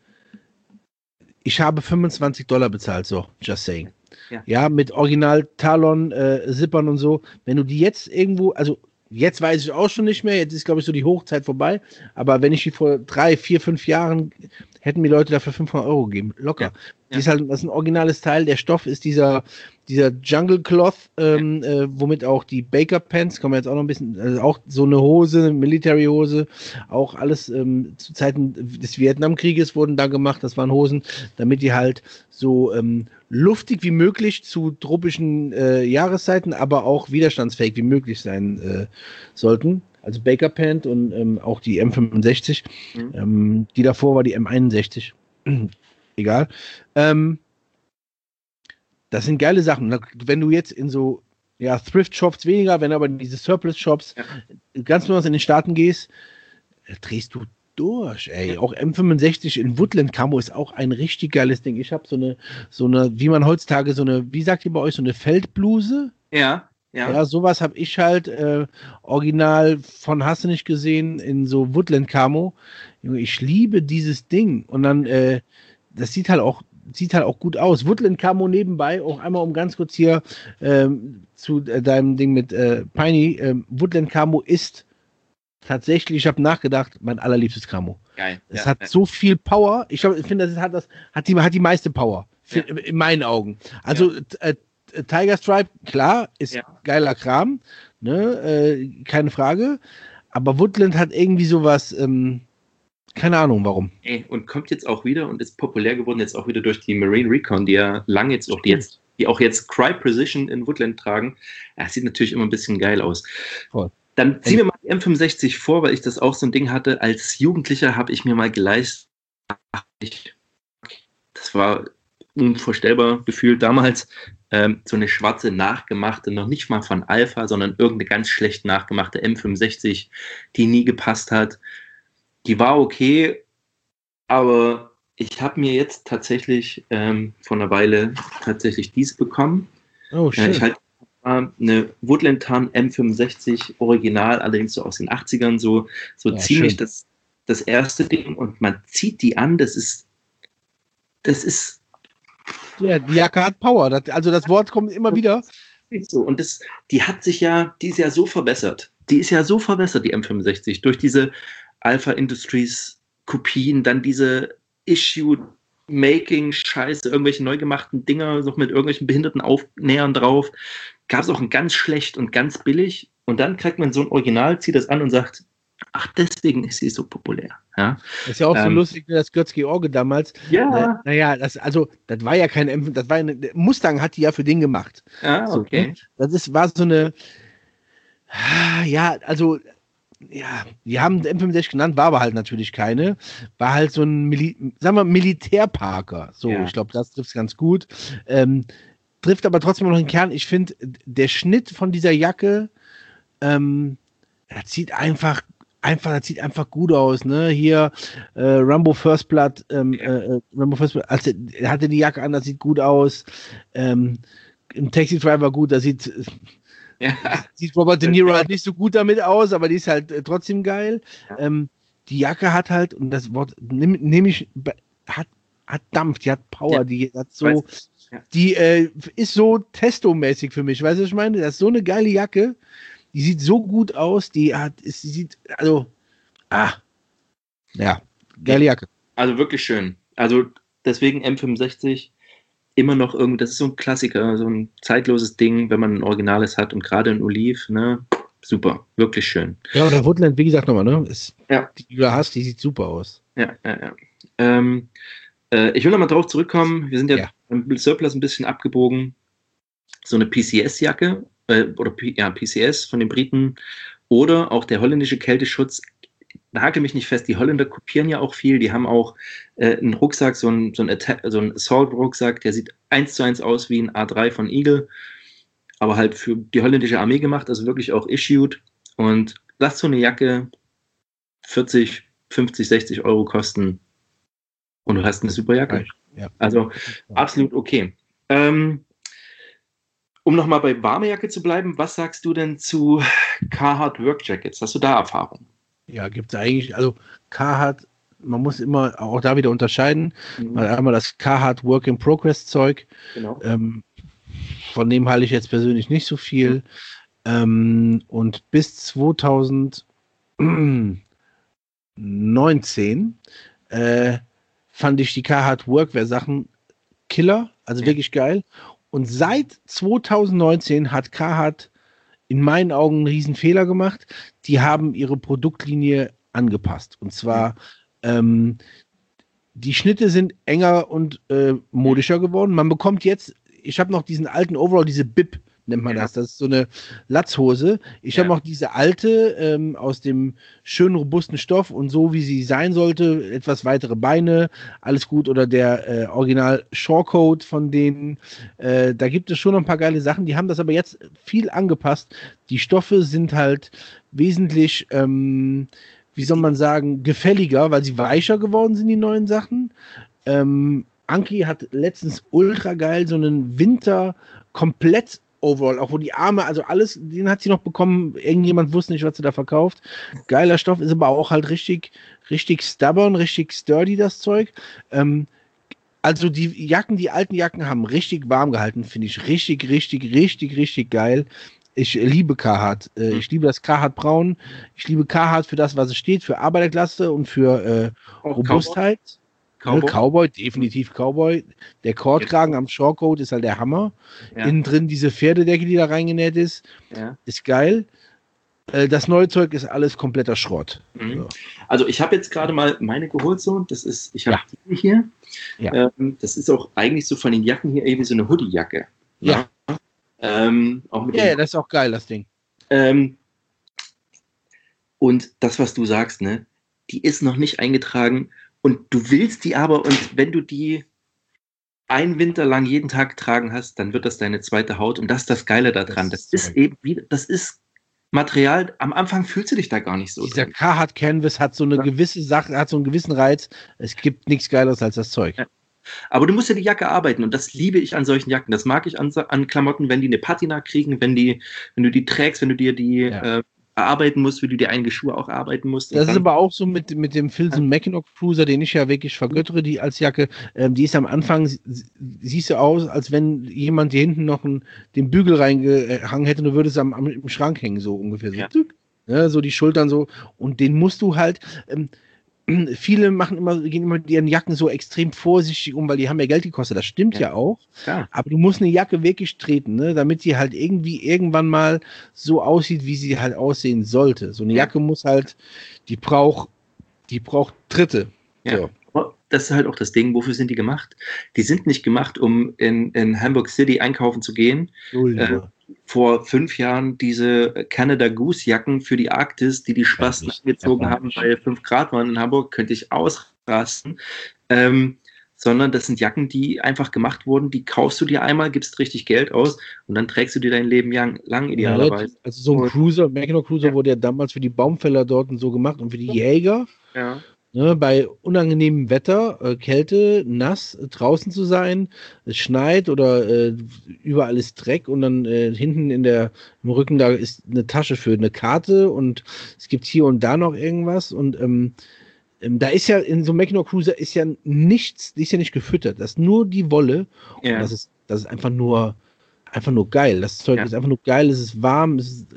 [SPEAKER 2] ich habe fünfundzwanzig Dollar bezahlt, so, just saying. Ja, ja mit Original Talon, äh, Zippern und so. Wenn du die jetzt irgendwo, also jetzt weiß ich auch schon nicht mehr. Jetzt ist, glaube ich, so die Hochzeit vorbei. Aber wenn ich die vor drei, vier, fünf Jahren, hätten mir Leute dafür fünfhundert Euro gegeben. Locker.
[SPEAKER 1] Ja.
[SPEAKER 2] Die ist halt, das ist ein originales Teil. Der Stoff ist dieser, dieser Jungle Cloth, ähm, ja. äh, womit auch die Baker Pants, kommen wir jetzt auch noch ein bisschen, also auch so eine Hose, eine Military Hose, auch alles ähm, zu Zeiten des Vietnamkrieges wurden da gemacht. Das waren Hosen, damit die halt so ähm, luftig wie möglich zu tropischen äh, Jahreszeiten, aber auch widerstandsfähig wie möglich sein äh, sollten. Also Baker Pant und ähm, auch die M fünfundsechzig. Mhm. Ähm, die davor war die M einundsechzig. Egal. Ähm, das sind geile Sachen. Wenn du jetzt in so ja, Thrift-Shops weniger, wenn aber in diese Surplus-Shops ja. ganz besonders in den Staaten gehst, drehst du durch, ey. Auch M fünfundsechzig in Woodland Camo ist auch ein richtig geiles Ding. Ich habe so eine, so eine, wie man heutzutage so eine, wie sagt ihr bei euch, so eine Feldbluse?
[SPEAKER 1] Ja, ja.
[SPEAKER 2] Ja, sowas habe ich halt äh, original von Hast du nicht gesehen in so Woodland Camo. Ich liebe dieses Ding. Und dann, äh, das sieht halt auch, sieht halt auch gut aus. Woodland Camo nebenbei, auch einmal um ganz kurz hier ähm, zu äh, deinem Ding mit äh, Piney. Ähm, Woodland Camo ist tatsächlich, ich habe nachgedacht, mein allerliebstes Camo.
[SPEAKER 1] Geil.
[SPEAKER 2] Es
[SPEAKER 1] ja,
[SPEAKER 2] hat
[SPEAKER 1] ja.
[SPEAKER 2] so viel Power. Ich, ich finde, das hat das hat die hat die meiste Power für, ja. in meinen Augen. Also ja. äh, Tiger Stripe, klar, ist ja. geiler Kram, ne, äh, keine Frage. Aber Woodland hat irgendwie sowas. Ähm, Keine Ahnung, warum.
[SPEAKER 1] Ey, und kommt jetzt auch wieder und ist populär geworden, jetzt auch wieder durch die Marine Recon, die ja lange jetzt auch die jetzt, die auch jetzt Cry Precision in Woodland tragen. Ja, sieht natürlich immer ein bisschen geil aus. Voll. Dann ziehen wir mal die M fünfundsechzig vor, weil ich das auch so ein Ding hatte. Als Jugendlicher habe ich mir mal geleistet, das war unvorstellbar gefühlt damals, ähm, so eine schwarze nachgemachte, noch nicht mal von Alpha, sondern irgendeine ganz schlecht nachgemachte M fünfundsechzig, die nie gepasst hat. Die war okay, aber ich habe mir jetzt tatsächlich ähm, vor einer Weile tatsächlich dies bekommen.
[SPEAKER 2] Oh, schön.
[SPEAKER 1] Äh, ich halt eine Woodland Tarn M fünfundsechzig Original, allerdings so aus den achtzigern, so, so ja, ziemlich das, das erste Ding, und man zieht die an, das ist das ist
[SPEAKER 2] ja, die Jacke hat Power, das, also das Wort kommt immer wieder.
[SPEAKER 1] So, und das, die hat sich ja, die ist ja so verbessert, die ist ja so verbessert, die M fünfundsechzig, durch diese Alpha Industries Kopien, dann diese Issue-Making-Scheiße, irgendwelche neu gemachten Dinger, noch mit irgendwelchen behinderten Aufnähern drauf. Gab es auch ein ganz schlecht und ganz billig. Und dann kriegt man so ein Original, zieht das an und sagt, ach, deswegen ist sie so populär. Ja?
[SPEAKER 2] Das ist ja auch ähm, so lustig, wie das Götz-George damals.
[SPEAKER 1] Ja.
[SPEAKER 2] Äh, naja, das, also, das war ja kein M, das war eine, Mustang hat die ja für den gemacht.
[SPEAKER 1] Ah, okay.
[SPEAKER 2] So, das ist, war so eine, ja, also, ja, die haben M fünfundsechzig genannt, war aber halt natürlich keine. War halt so ein, Mil- sagen wir, Militärparker. So, ja. Ich glaube, das trifft es ganz gut. Ähm, trifft aber trotzdem noch den Kern. Ich finde, der Schnitt von dieser Jacke, ähm, das sieht einfach, einfach, das sieht einfach gut aus, ne? Hier, äh, Rambo First Blood, ähm, äh, Rambo First Blood, also, er hatte die Jacke an, das sieht gut aus. Ähm, im Taxi Driver gut, das sieht, ja. sieht Robert De Niro halt nicht so gut damit aus, aber die ist halt äh, trotzdem geil. Ja. Ähm, die Jacke hat halt, und das Wort nehme nehm ich, hat, hat Dampf, die hat Power, ja. die hat so, weißt, ja. die äh, ist so testomäßig für mich, weißt du, was ich meine? Das ist so eine geile Jacke, die sieht so gut aus, die hat, ist, die sieht, also, ah, ja, geile Jacke.
[SPEAKER 1] Also wirklich schön. Also deswegen M fünfundsechzig immer noch irgendwie, das ist so ein Klassiker, so ein zeitloses Ding, wenn man ein Originales hat, und gerade ein Oliv, ne, super, wirklich schön.
[SPEAKER 2] Ja, oder Woodland, wie gesagt nochmal, ne, ist,
[SPEAKER 1] ja.
[SPEAKER 2] die, die du hast, die sieht super aus.
[SPEAKER 1] Ja, ja, ja. Ähm, äh, ich will nochmal drauf zurückkommen, wir sind ja, ja. im Surplus ein bisschen abgebogen, so eine P C S-Jacke, äh, oder P- ja, P C S von den Briten, oder auch der holländische Kälteschutz. Nagel mich nicht fest, die Holländer kopieren ja auch viel, die haben auch äh, einen Rucksack, so einen, so einen, so einen Assault-Rucksack, der sieht eins zu eins aus wie ein A drei von Eagle, aber halt für die holländische Armee gemacht, also wirklich auch issued, und lass so eine Jacke vierzig, fünfzig, sechzig Euro kosten und du hast eine super Jacke.
[SPEAKER 2] Ja.
[SPEAKER 1] Also absolut okay. Ähm, um nochmal bei warme Jacke zu bleiben, was sagst du denn zu Carhartt Work Jackets? Hast du da Erfahrung?
[SPEAKER 2] Ja, gibt es eigentlich, also Carhartt, man muss immer auch da wieder unterscheiden, mhm. weil einmal das Carhartt Work in Progress Zeug,
[SPEAKER 1] genau.
[SPEAKER 2] ähm, von dem halte ich jetzt persönlich nicht so viel. Ähm, und bis zweitausendneunzehn äh, fand ich die Carhartt Workwear-Sachen Killer, also
[SPEAKER 1] Ja.
[SPEAKER 2] wirklich geil. Und seit zweitausendneunzehn hat Carhartt in meinen Augen einen riesen Fehler gemacht. Die haben ihre Produktlinie angepasst. Und zwar, ähm, die Schnitte sind enger und äh, modischer geworden. Man bekommt jetzt, ich habe noch diesen alten Overall, diese Bib nennt man
[SPEAKER 1] Ja.
[SPEAKER 2] das. Das ist so eine Latzhose. Ich
[SPEAKER 1] Ja.
[SPEAKER 2] habe noch diese alte ähm, aus dem schönen, robusten Stoff und so, wie sie sein sollte. Etwas weitere Beine, alles gut. Oder der äh, Original Shorecoat von denen. Äh, da gibt es schon noch ein paar geile Sachen. Die haben das aber jetzt viel angepasst. Die Stoffe sind halt wesentlich, ähm, wie soll man sagen, gefälliger, weil sie weicher geworden sind, die neuen Sachen. Ähm, Anki hat letztens ultra geil so einen Winter komplett Overall, auch wo die Arme, also alles, den hat sie noch bekommen. Irgendjemand wusste nicht, was sie da verkauft. Geiler Stoff, ist aber auch halt richtig, richtig stubborn, richtig sturdy, das Zeug. Ähm, also die Jacken, die alten Jacken haben richtig warm gehalten, finde ich richtig, richtig, richtig, richtig geil. Ich liebe Carhartt. Äh, ich liebe das Carhartt Braun. Ich liebe Carhartt für das, was es steht, für Arbeiterklasse und für äh,
[SPEAKER 1] Auch
[SPEAKER 2] Robustheit.
[SPEAKER 1] Cowboy.
[SPEAKER 2] Ne, Cowboy, definitiv Cowboy. Der Kordkragen am Shorecoat ist halt der Hammer.
[SPEAKER 1] Ja.
[SPEAKER 2] Innen drin diese Pferdedecke, die da reingenäht ist,
[SPEAKER 1] Ja.
[SPEAKER 2] ist geil. Äh, das neue Zeug ist alles kompletter Schrott.
[SPEAKER 1] Mhm.
[SPEAKER 2] So.
[SPEAKER 1] Also ich habe jetzt gerade mal meine geholt so. Das ist, ich habe
[SPEAKER 2] Ja.
[SPEAKER 1] die hier.
[SPEAKER 2] Ja.
[SPEAKER 1] Ähm, das ist auch eigentlich so von den Jacken hier irgendwie so eine Hoodie-Jacke.
[SPEAKER 2] Ja.
[SPEAKER 1] Ja. Ähm, auch mit
[SPEAKER 2] Ja,
[SPEAKER 1] dem,
[SPEAKER 2] ja, das ist auch geil, das Ding.
[SPEAKER 1] ähm, und das, was du sagst, ne, die ist noch nicht eingetragen und du willst die aber, und wenn du die einen Winter lang jeden Tag getragen hast, dann wird das deine zweite Haut, und das ist das Geile daran. Das,
[SPEAKER 2] Das ist
[SPEAKER 1] ist
[SPEAKER 2] Zeug.
[SPEAKER 1] eben wieder, das ist Material, am Anfang fühlst du dich da gar nicht so
[SPEAKER 2] Dieser
[SPEAKER 1] drin.
[SPEAKER 2] Carhartt Canvas hat so eine
[SPEAKER 1] Ja.
[SPEAKER 2] gewisse Sache, hat so einen gewissen Reiz. Es gibt nichts Geileres als das Zeug.
[SPEAKER 1] Ja. Aber du musst ja die Jacke arbeiten, und das liebe ich an solchen Jacken. Das mag ich an, an Klamotten, wenn die eine Patina kriegen, wenn die, wenn du die trägst, wenn du dir die
[SPEAKER 2] Ja.
[SPEAKER 1] äh, erarbeiten musst, wie du dir einige Schuhe auch erarbeiten musst. Und
[SPEAKER 2] Das ist
[SPEAKER 1] dann-
[SPEAKER 2] aber auch so mit, mit dem Filson Mackinac Cruiser, den ich ja wirklich vergöttere, die als Jacke. Ähm, die ist am Anfang, sie- siehst du aus, als wenn jemand hier hinten noch einen, den Bügel reingehangen hätte und du würdest am, am im Schrank hängen, so ungefähr. So,
[SPEAKER 1] Ja.
[SPEAKER 2] tück. Ja, so die Schultern so. Und den musst du halt. Ähm, viele machen immer, gehen immer mit ihren Jacken so extrem vorsichtig um, weil die haben ja Geld gekostet. Das stimmt ja,
[SPEAKER 1] Ja.
[SPEAKER 2] auch.
[SPEAKER 1] Ja.
[SPEAKER 2] Aber du musst eine Jacke wirklich treten, ne, damit sie halt irgendwie irgendwann mal so aussieht, wie sie halt aussehen sollte. So eine
[SPEAKER 1] Ja.
[SPEAKER 2] Jacke muss halt, die braucht, die braucht Tritte.
[SPEAKER 1] Ja.
[SPEAKER 2] So.
[SPEAKER 1] Aber das ist halt auch das Ding, wofür sind die gemacht? Die sind nicht gemacht, um in, in Hamburg City einkaufen zu gehen.
[SPEAKER 2] Null
[SPEAKER 1] Äh,
[SPEAKER 2] nur.
[SPEAKER 1] Vor fünf Jahren diese Canada Goose Jacken für die Arktis, die die Spasten
[SPEAKER 2] Erbärmlich,
[SPEAKER 1] angezogen haben,
[SPEAKER 2] erbärmlich.
[SPEAKER 1] weil fünf Grad waren in Hamburg, könnte ich ausrasten. Ähm, sondern das sind Jacken, die einfach gemacht wurden, die kaufst du dir einmal, gibst richtig Geld aus und dann trägst du dir dein Leben lang, lang idealerweise.
[SPEAKER 2] Also so ein
[SPEAKER 1] Und-
[SPEAKER 2] Cruiser, Mackinac Cruiser
[SPEAKER 1] Ja.
[SPEAKER 2] wurde ja damals für die Baumfäller dort und so gemacht und für die Jäger.
[SPEAKER 1] Ja.
[SPEAKER 2] Ne, bei unangenehmem Wetter, äh, Kälte, nass, äh, draußen zu sein, es schneit oder äh, überall ist Dreck und dann äh, hinten in der, im Rücken da ist eine Tasche für eine Karte und es gibt hier und da noch irgendwas und ähm, ähm, da ist ja in so einem Mackinac Cruiser ist ja nichts, die ist ja nicht gefüttert, das ist nur die Wolle und
[SPEAKER 1] Ja.
[SPEAKER 2] das ist, das ist einfach nur, einfach nur geil. Das Zeug
[SPEAKER 1] Ja.
[SPEAKER 2] ist einfach nur geil, es ist warm, es ist,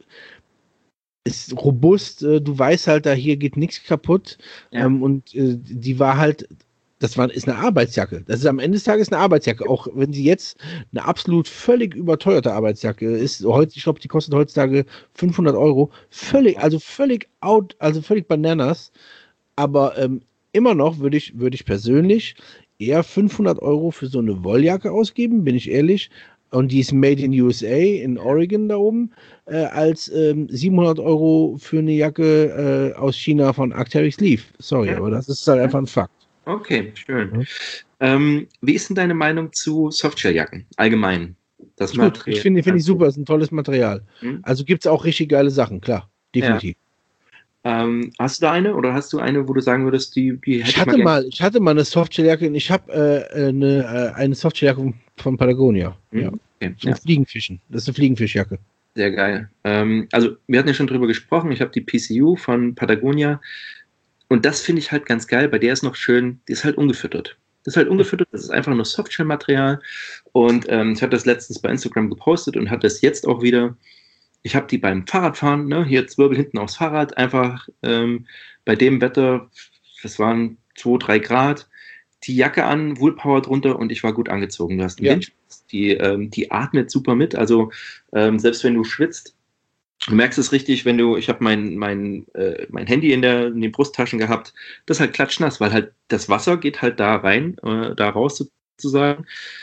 [SPEAKER 2] ist robust, äh, du weißt halt, da hier geht nichts kaputt.
[SPEAKER 1] Ja.
[SPEAKER 2] Ähm, und äh, die war halt, das war, ist eine Arbeitsjacke. Das ist am Ende des Tages eine Arbeitsjacke. Auch wenn sie jetzt eine absolut völlig überteuerte Arbeitsjacke ist. Heute, ich glaube, die kostet heutzutage fünfhundert Euro. Völlig, also völlig out, also völlig bananas. Aber ähm, immer noch würde ich, würde ich persönlich eher fünfhundert Euro für so eine Wolljacke ausgeben, bin ich ehrlich. Und die ist made in U S A, in Oregon da oben, äh, als ähm, siebenhundert Euro für eine Jacke äh, aus China von Arc'teryx Leaf. Sorry,
[SPEAKER 1] Ja.
[SPEAKER 2] aber das ist halt einfach ein Fakt.
[SPEAKER 1] Okay, schön.
[SPEAKER 2] Ja.
[SPEAKER 1] Ähm, wie ist denn deine Meinung zu Softshelljacken allgemein? Das
[SPEAKER 2] Ist gut. Ich finde finde ich super, ist ein tolles Material.
[SPEAKER 1] Hm?
[SPEAKER 2] Also gibt es auch richtig geile Sachen, klar. Definitiv.
[SPEAKER 1] Ähm, hast du da eine oder hast du eine, wo du sagen würdest, die, die hätte
[SPEAKER 2] Ich hatte
[SPEAKER 1] gern-
[SPEAKER 2] mal, ich hatte mal eine Softshelljacke und ich habe äh, eine, äh, eine Softshelljacke von, von Patagonia.
[SPEAKER 1] Hm?
[SPEAKER 2] Ja.
[SPEAKER 1] Okay,
[SPEAKER 2] Zum
[SPEAKER 1] ja,
[SPEAKER 2] Fliegenfischen. Das ist eine Fliegenfischjacke.
[SPEAKER 1] sehr geil. Ähm, also, wir hatten ja schon drüber gesprochen. Ich habe die P C U von Patagonia. Und das finde ich halt ganz geil. Bei der ist noch schön, die ist halt ungefüttert. Das ist halt ungefüttert, das ist einfach nur Softshell-Material. Und ähm, ich hatte das letztens bei Instagram gepostet und hatte es jetzt auch wieder. ich habe die beim Fahrradfahren, ne, hier Zwirbel hinten aufs Fahrrad, einfach ähm, bei dem Wetter, das waren zwei, drei Grad, die Jacke an, Woolpower drunter und ich war gut angezogen. Du hast einen
[SPEAKER 2] Ja.
[SPEAKER 1] Windschutz, die, ähm, die atmet super mit, also ähm, selbst wenn du schwitzt, du merkst es richtig, wenn du, ich habe mein, mein, äh, mein Handy in, der, in den Brusttaschen gehabt, das ist halt klatschnass, weil halt das Wasser geht halt da rein, äh, da raus sozusagen.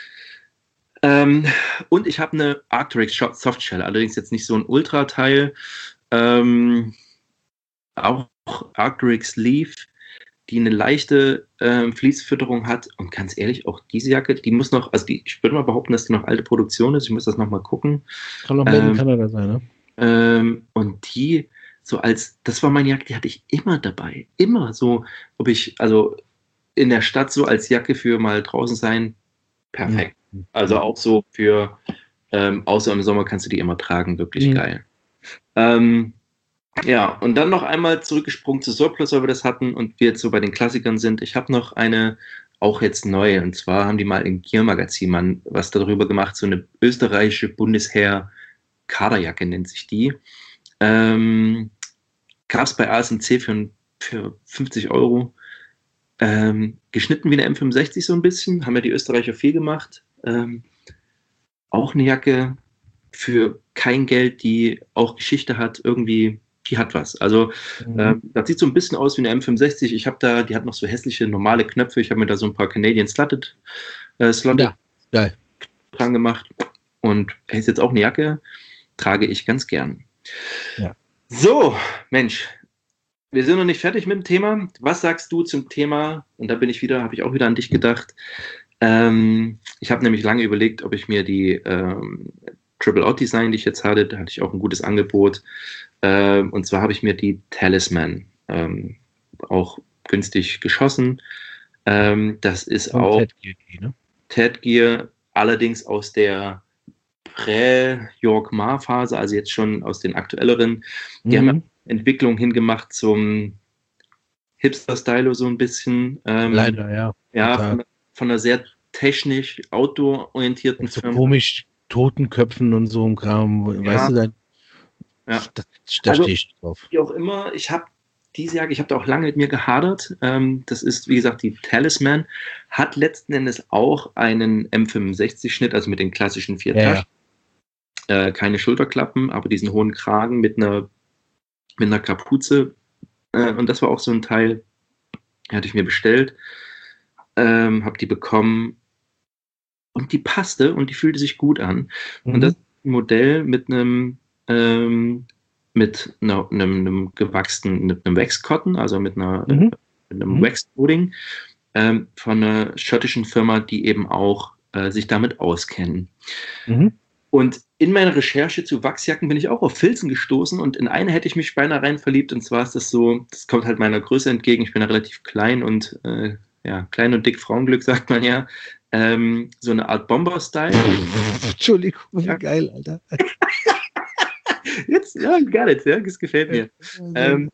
[SPEAKER 1] Ähm, und ich habe eine Arc'teryx Softshell, allerdings jetzt nicht so ein Ultra-Teil. Ähm, auch Arc'teryx Leaf, die eine leichte ähm, Fließfütterung hat. Und ganz ehrlich, auch diese Jacke, die muss noch, also die, ich würde mal behaupten, dass die noch alte Produktion ist. Ich muss das nochmal gucken.
[SPEAKER 2] Kann auch Made in
[SPEAKER 1] Ähm,
[SPEAKER 2] Kanada sein, ne?
[SPEAKER 1] ähm, und die, so als, das war meine Jacke, die hatte ich immer dabei. Immer so, ob ich, also in der Stadt so als Jacke für mal draußen sein, perfekt.
[SPEAKER 2] Mhm.
[SPEAKER 1] Also auch so für, ähm, außer im Sommer kannst du die immer tragen, wirklich
[SPEAKER 2] Mhm.
[SPEAKER 1] geil. Ähm, ja, und dann noch einmal zurückgesprungen zu Surplus, weil wir das hatten und wir jetzt so bei den Klassikern sind. Ich habe noch eine, auch jetzt neu, und zwar haben die mal im Gear-Magazin mal was darüber gemacht, so eine österreichische Bundesheer-Kaderjacke nennt sich die. Ähm, Gab es bei A S M C für, für fünfzig Euro. Ähm, geschnitten wie eine M fünfundsechzig so ein bisschen, haben ja die Österreicher viel gemacht. Ähm, auch eine Jacke für kein Geld, die auch Geschichte hat, irgendwie, die hat was. Also
[SPEAKER 2] Mhm.
[SPEAKER 1] äh, das sieht so ein bisschen aus wie eine M fünfundsechzig. Ich habe da, die hat noch so hässliche normale Knöpfe. Ich habe mir da so ein paar Canadian Slotted, äh, Slotted
[SPEAKER 2] Ja, geil.
[SPEAKER 1] dran gemacht. Und ist jetzt auch eine Jacke, trage ich ganz gern.
[SPEAKER 2] Ja.
[SPEAKER 1] So, Mensch, wir sind noch nicht fertig mit dem Thema. Was sagst du zum Thema? Und da bin ich wieder, habe ich auch wieder an dich gedacht. Ähm, ich habe nämlich lange überlegt, ob ich mir die ähm, Triple Out Design, die ich jetzt hatte, da hatte ich auch ein gutes Angebot. Ähm, und zwar habe ich mir die Talisman ähm, auch günstig geschossen. Ähm, das ist
[SPEAKER 2] Von
[SPEAKER 1] auch
[SPEAKER 2] Ted Gear, ne?
[SPEAKER 1] Ted Gear, allerdings aus der Prä-York-Mar-Phase, also jetzt schon aus den aktuelleren. Die
[SPEAKER 2] Mhm.
[SPEAKER 1] haben Entwicklung hingemacht zum Hipster-Stylo so ein bisschen. Ähm,
[SPEAKER 2] Leider, ja.
[SPEAKER 1] Ja,
[SPEAKER 2] Total.
[SPEAKER 1] von, von einer sehr technisch outdoor-orientierten
[SPEAKER 2] Mit so
[SPEAKER 1] Firma.
[SPEAKER 2] komisch Totenköpfen und so ein Kram.
[SPEAKER 1] Ja.
[SPEAKER 2] Weißt du, da,
[SPEAKER 1] Ja.
[SPEAKER 2] da, da
[SPEAKER 1] Also,
[SPEAKER 2] stehe ich nicht drauf.
[SPEAKER 1] Wie auch immer, ich habe diese Jacke, ich habe da auch lange mit mir gehadert. Ähm, das ist, wie gesagt, die Talisman. Hat letzten Endes auch einen M fünfundsechzig-Schnitt, also mit den klassischen vier
[SPEAKER 2] Ja,
[SPEAKER 1] Taschen. Äh, keine Schulterklappen, aber diesen hohen Kragen mit einer, mit einer Kapuze. Äh, und das war auch so ein Teil, den hatte ich mir bestellt. Ähm, habe die bekommen und die passte und die fühlte sich gut an.
[SPEAKER 2] Mhm.
[SPEAKER 1] Und das ist ein Modell mit einem ähm, mit einer, einem, einem gewachsenen, mit einem Wax-Cotton, also mit, einer,
[SPEAKER 2] Mhm.
[SPEAKER 1] mit einem
[SPEAKER 2] Mhm.
[SPEAKER 1] Wax-Coding ähm, von einer schottischen Firma, die eben auch äh, sich damit auskennen.
[SPEAKER 2] Mhm.
[SPEAKER 1] Und in meiner Recherche zu Wachsjacken bin ich auch auf Filzen gestoßen und in eine hätte ich mich beinahe rein verliebt, und zwar ist das so, das kommt halt meiner Größe entgegen, ich bin ja relativ klein und äh, ja, klein und dick Frauenglück, sagt man ja. Ähm, so eine Art Bomber-Style.
[SPEAKER 2] Entschuldigung, wie
[SPEAKER 1] Ja.
[SPEAKER 2] geil, Alter.
[SPEAKER 1] Jetzt, ja, got it, ja, das gefällt mir.
[SPEAKER 2] Ja,
[SPEAKER 1] Ähm,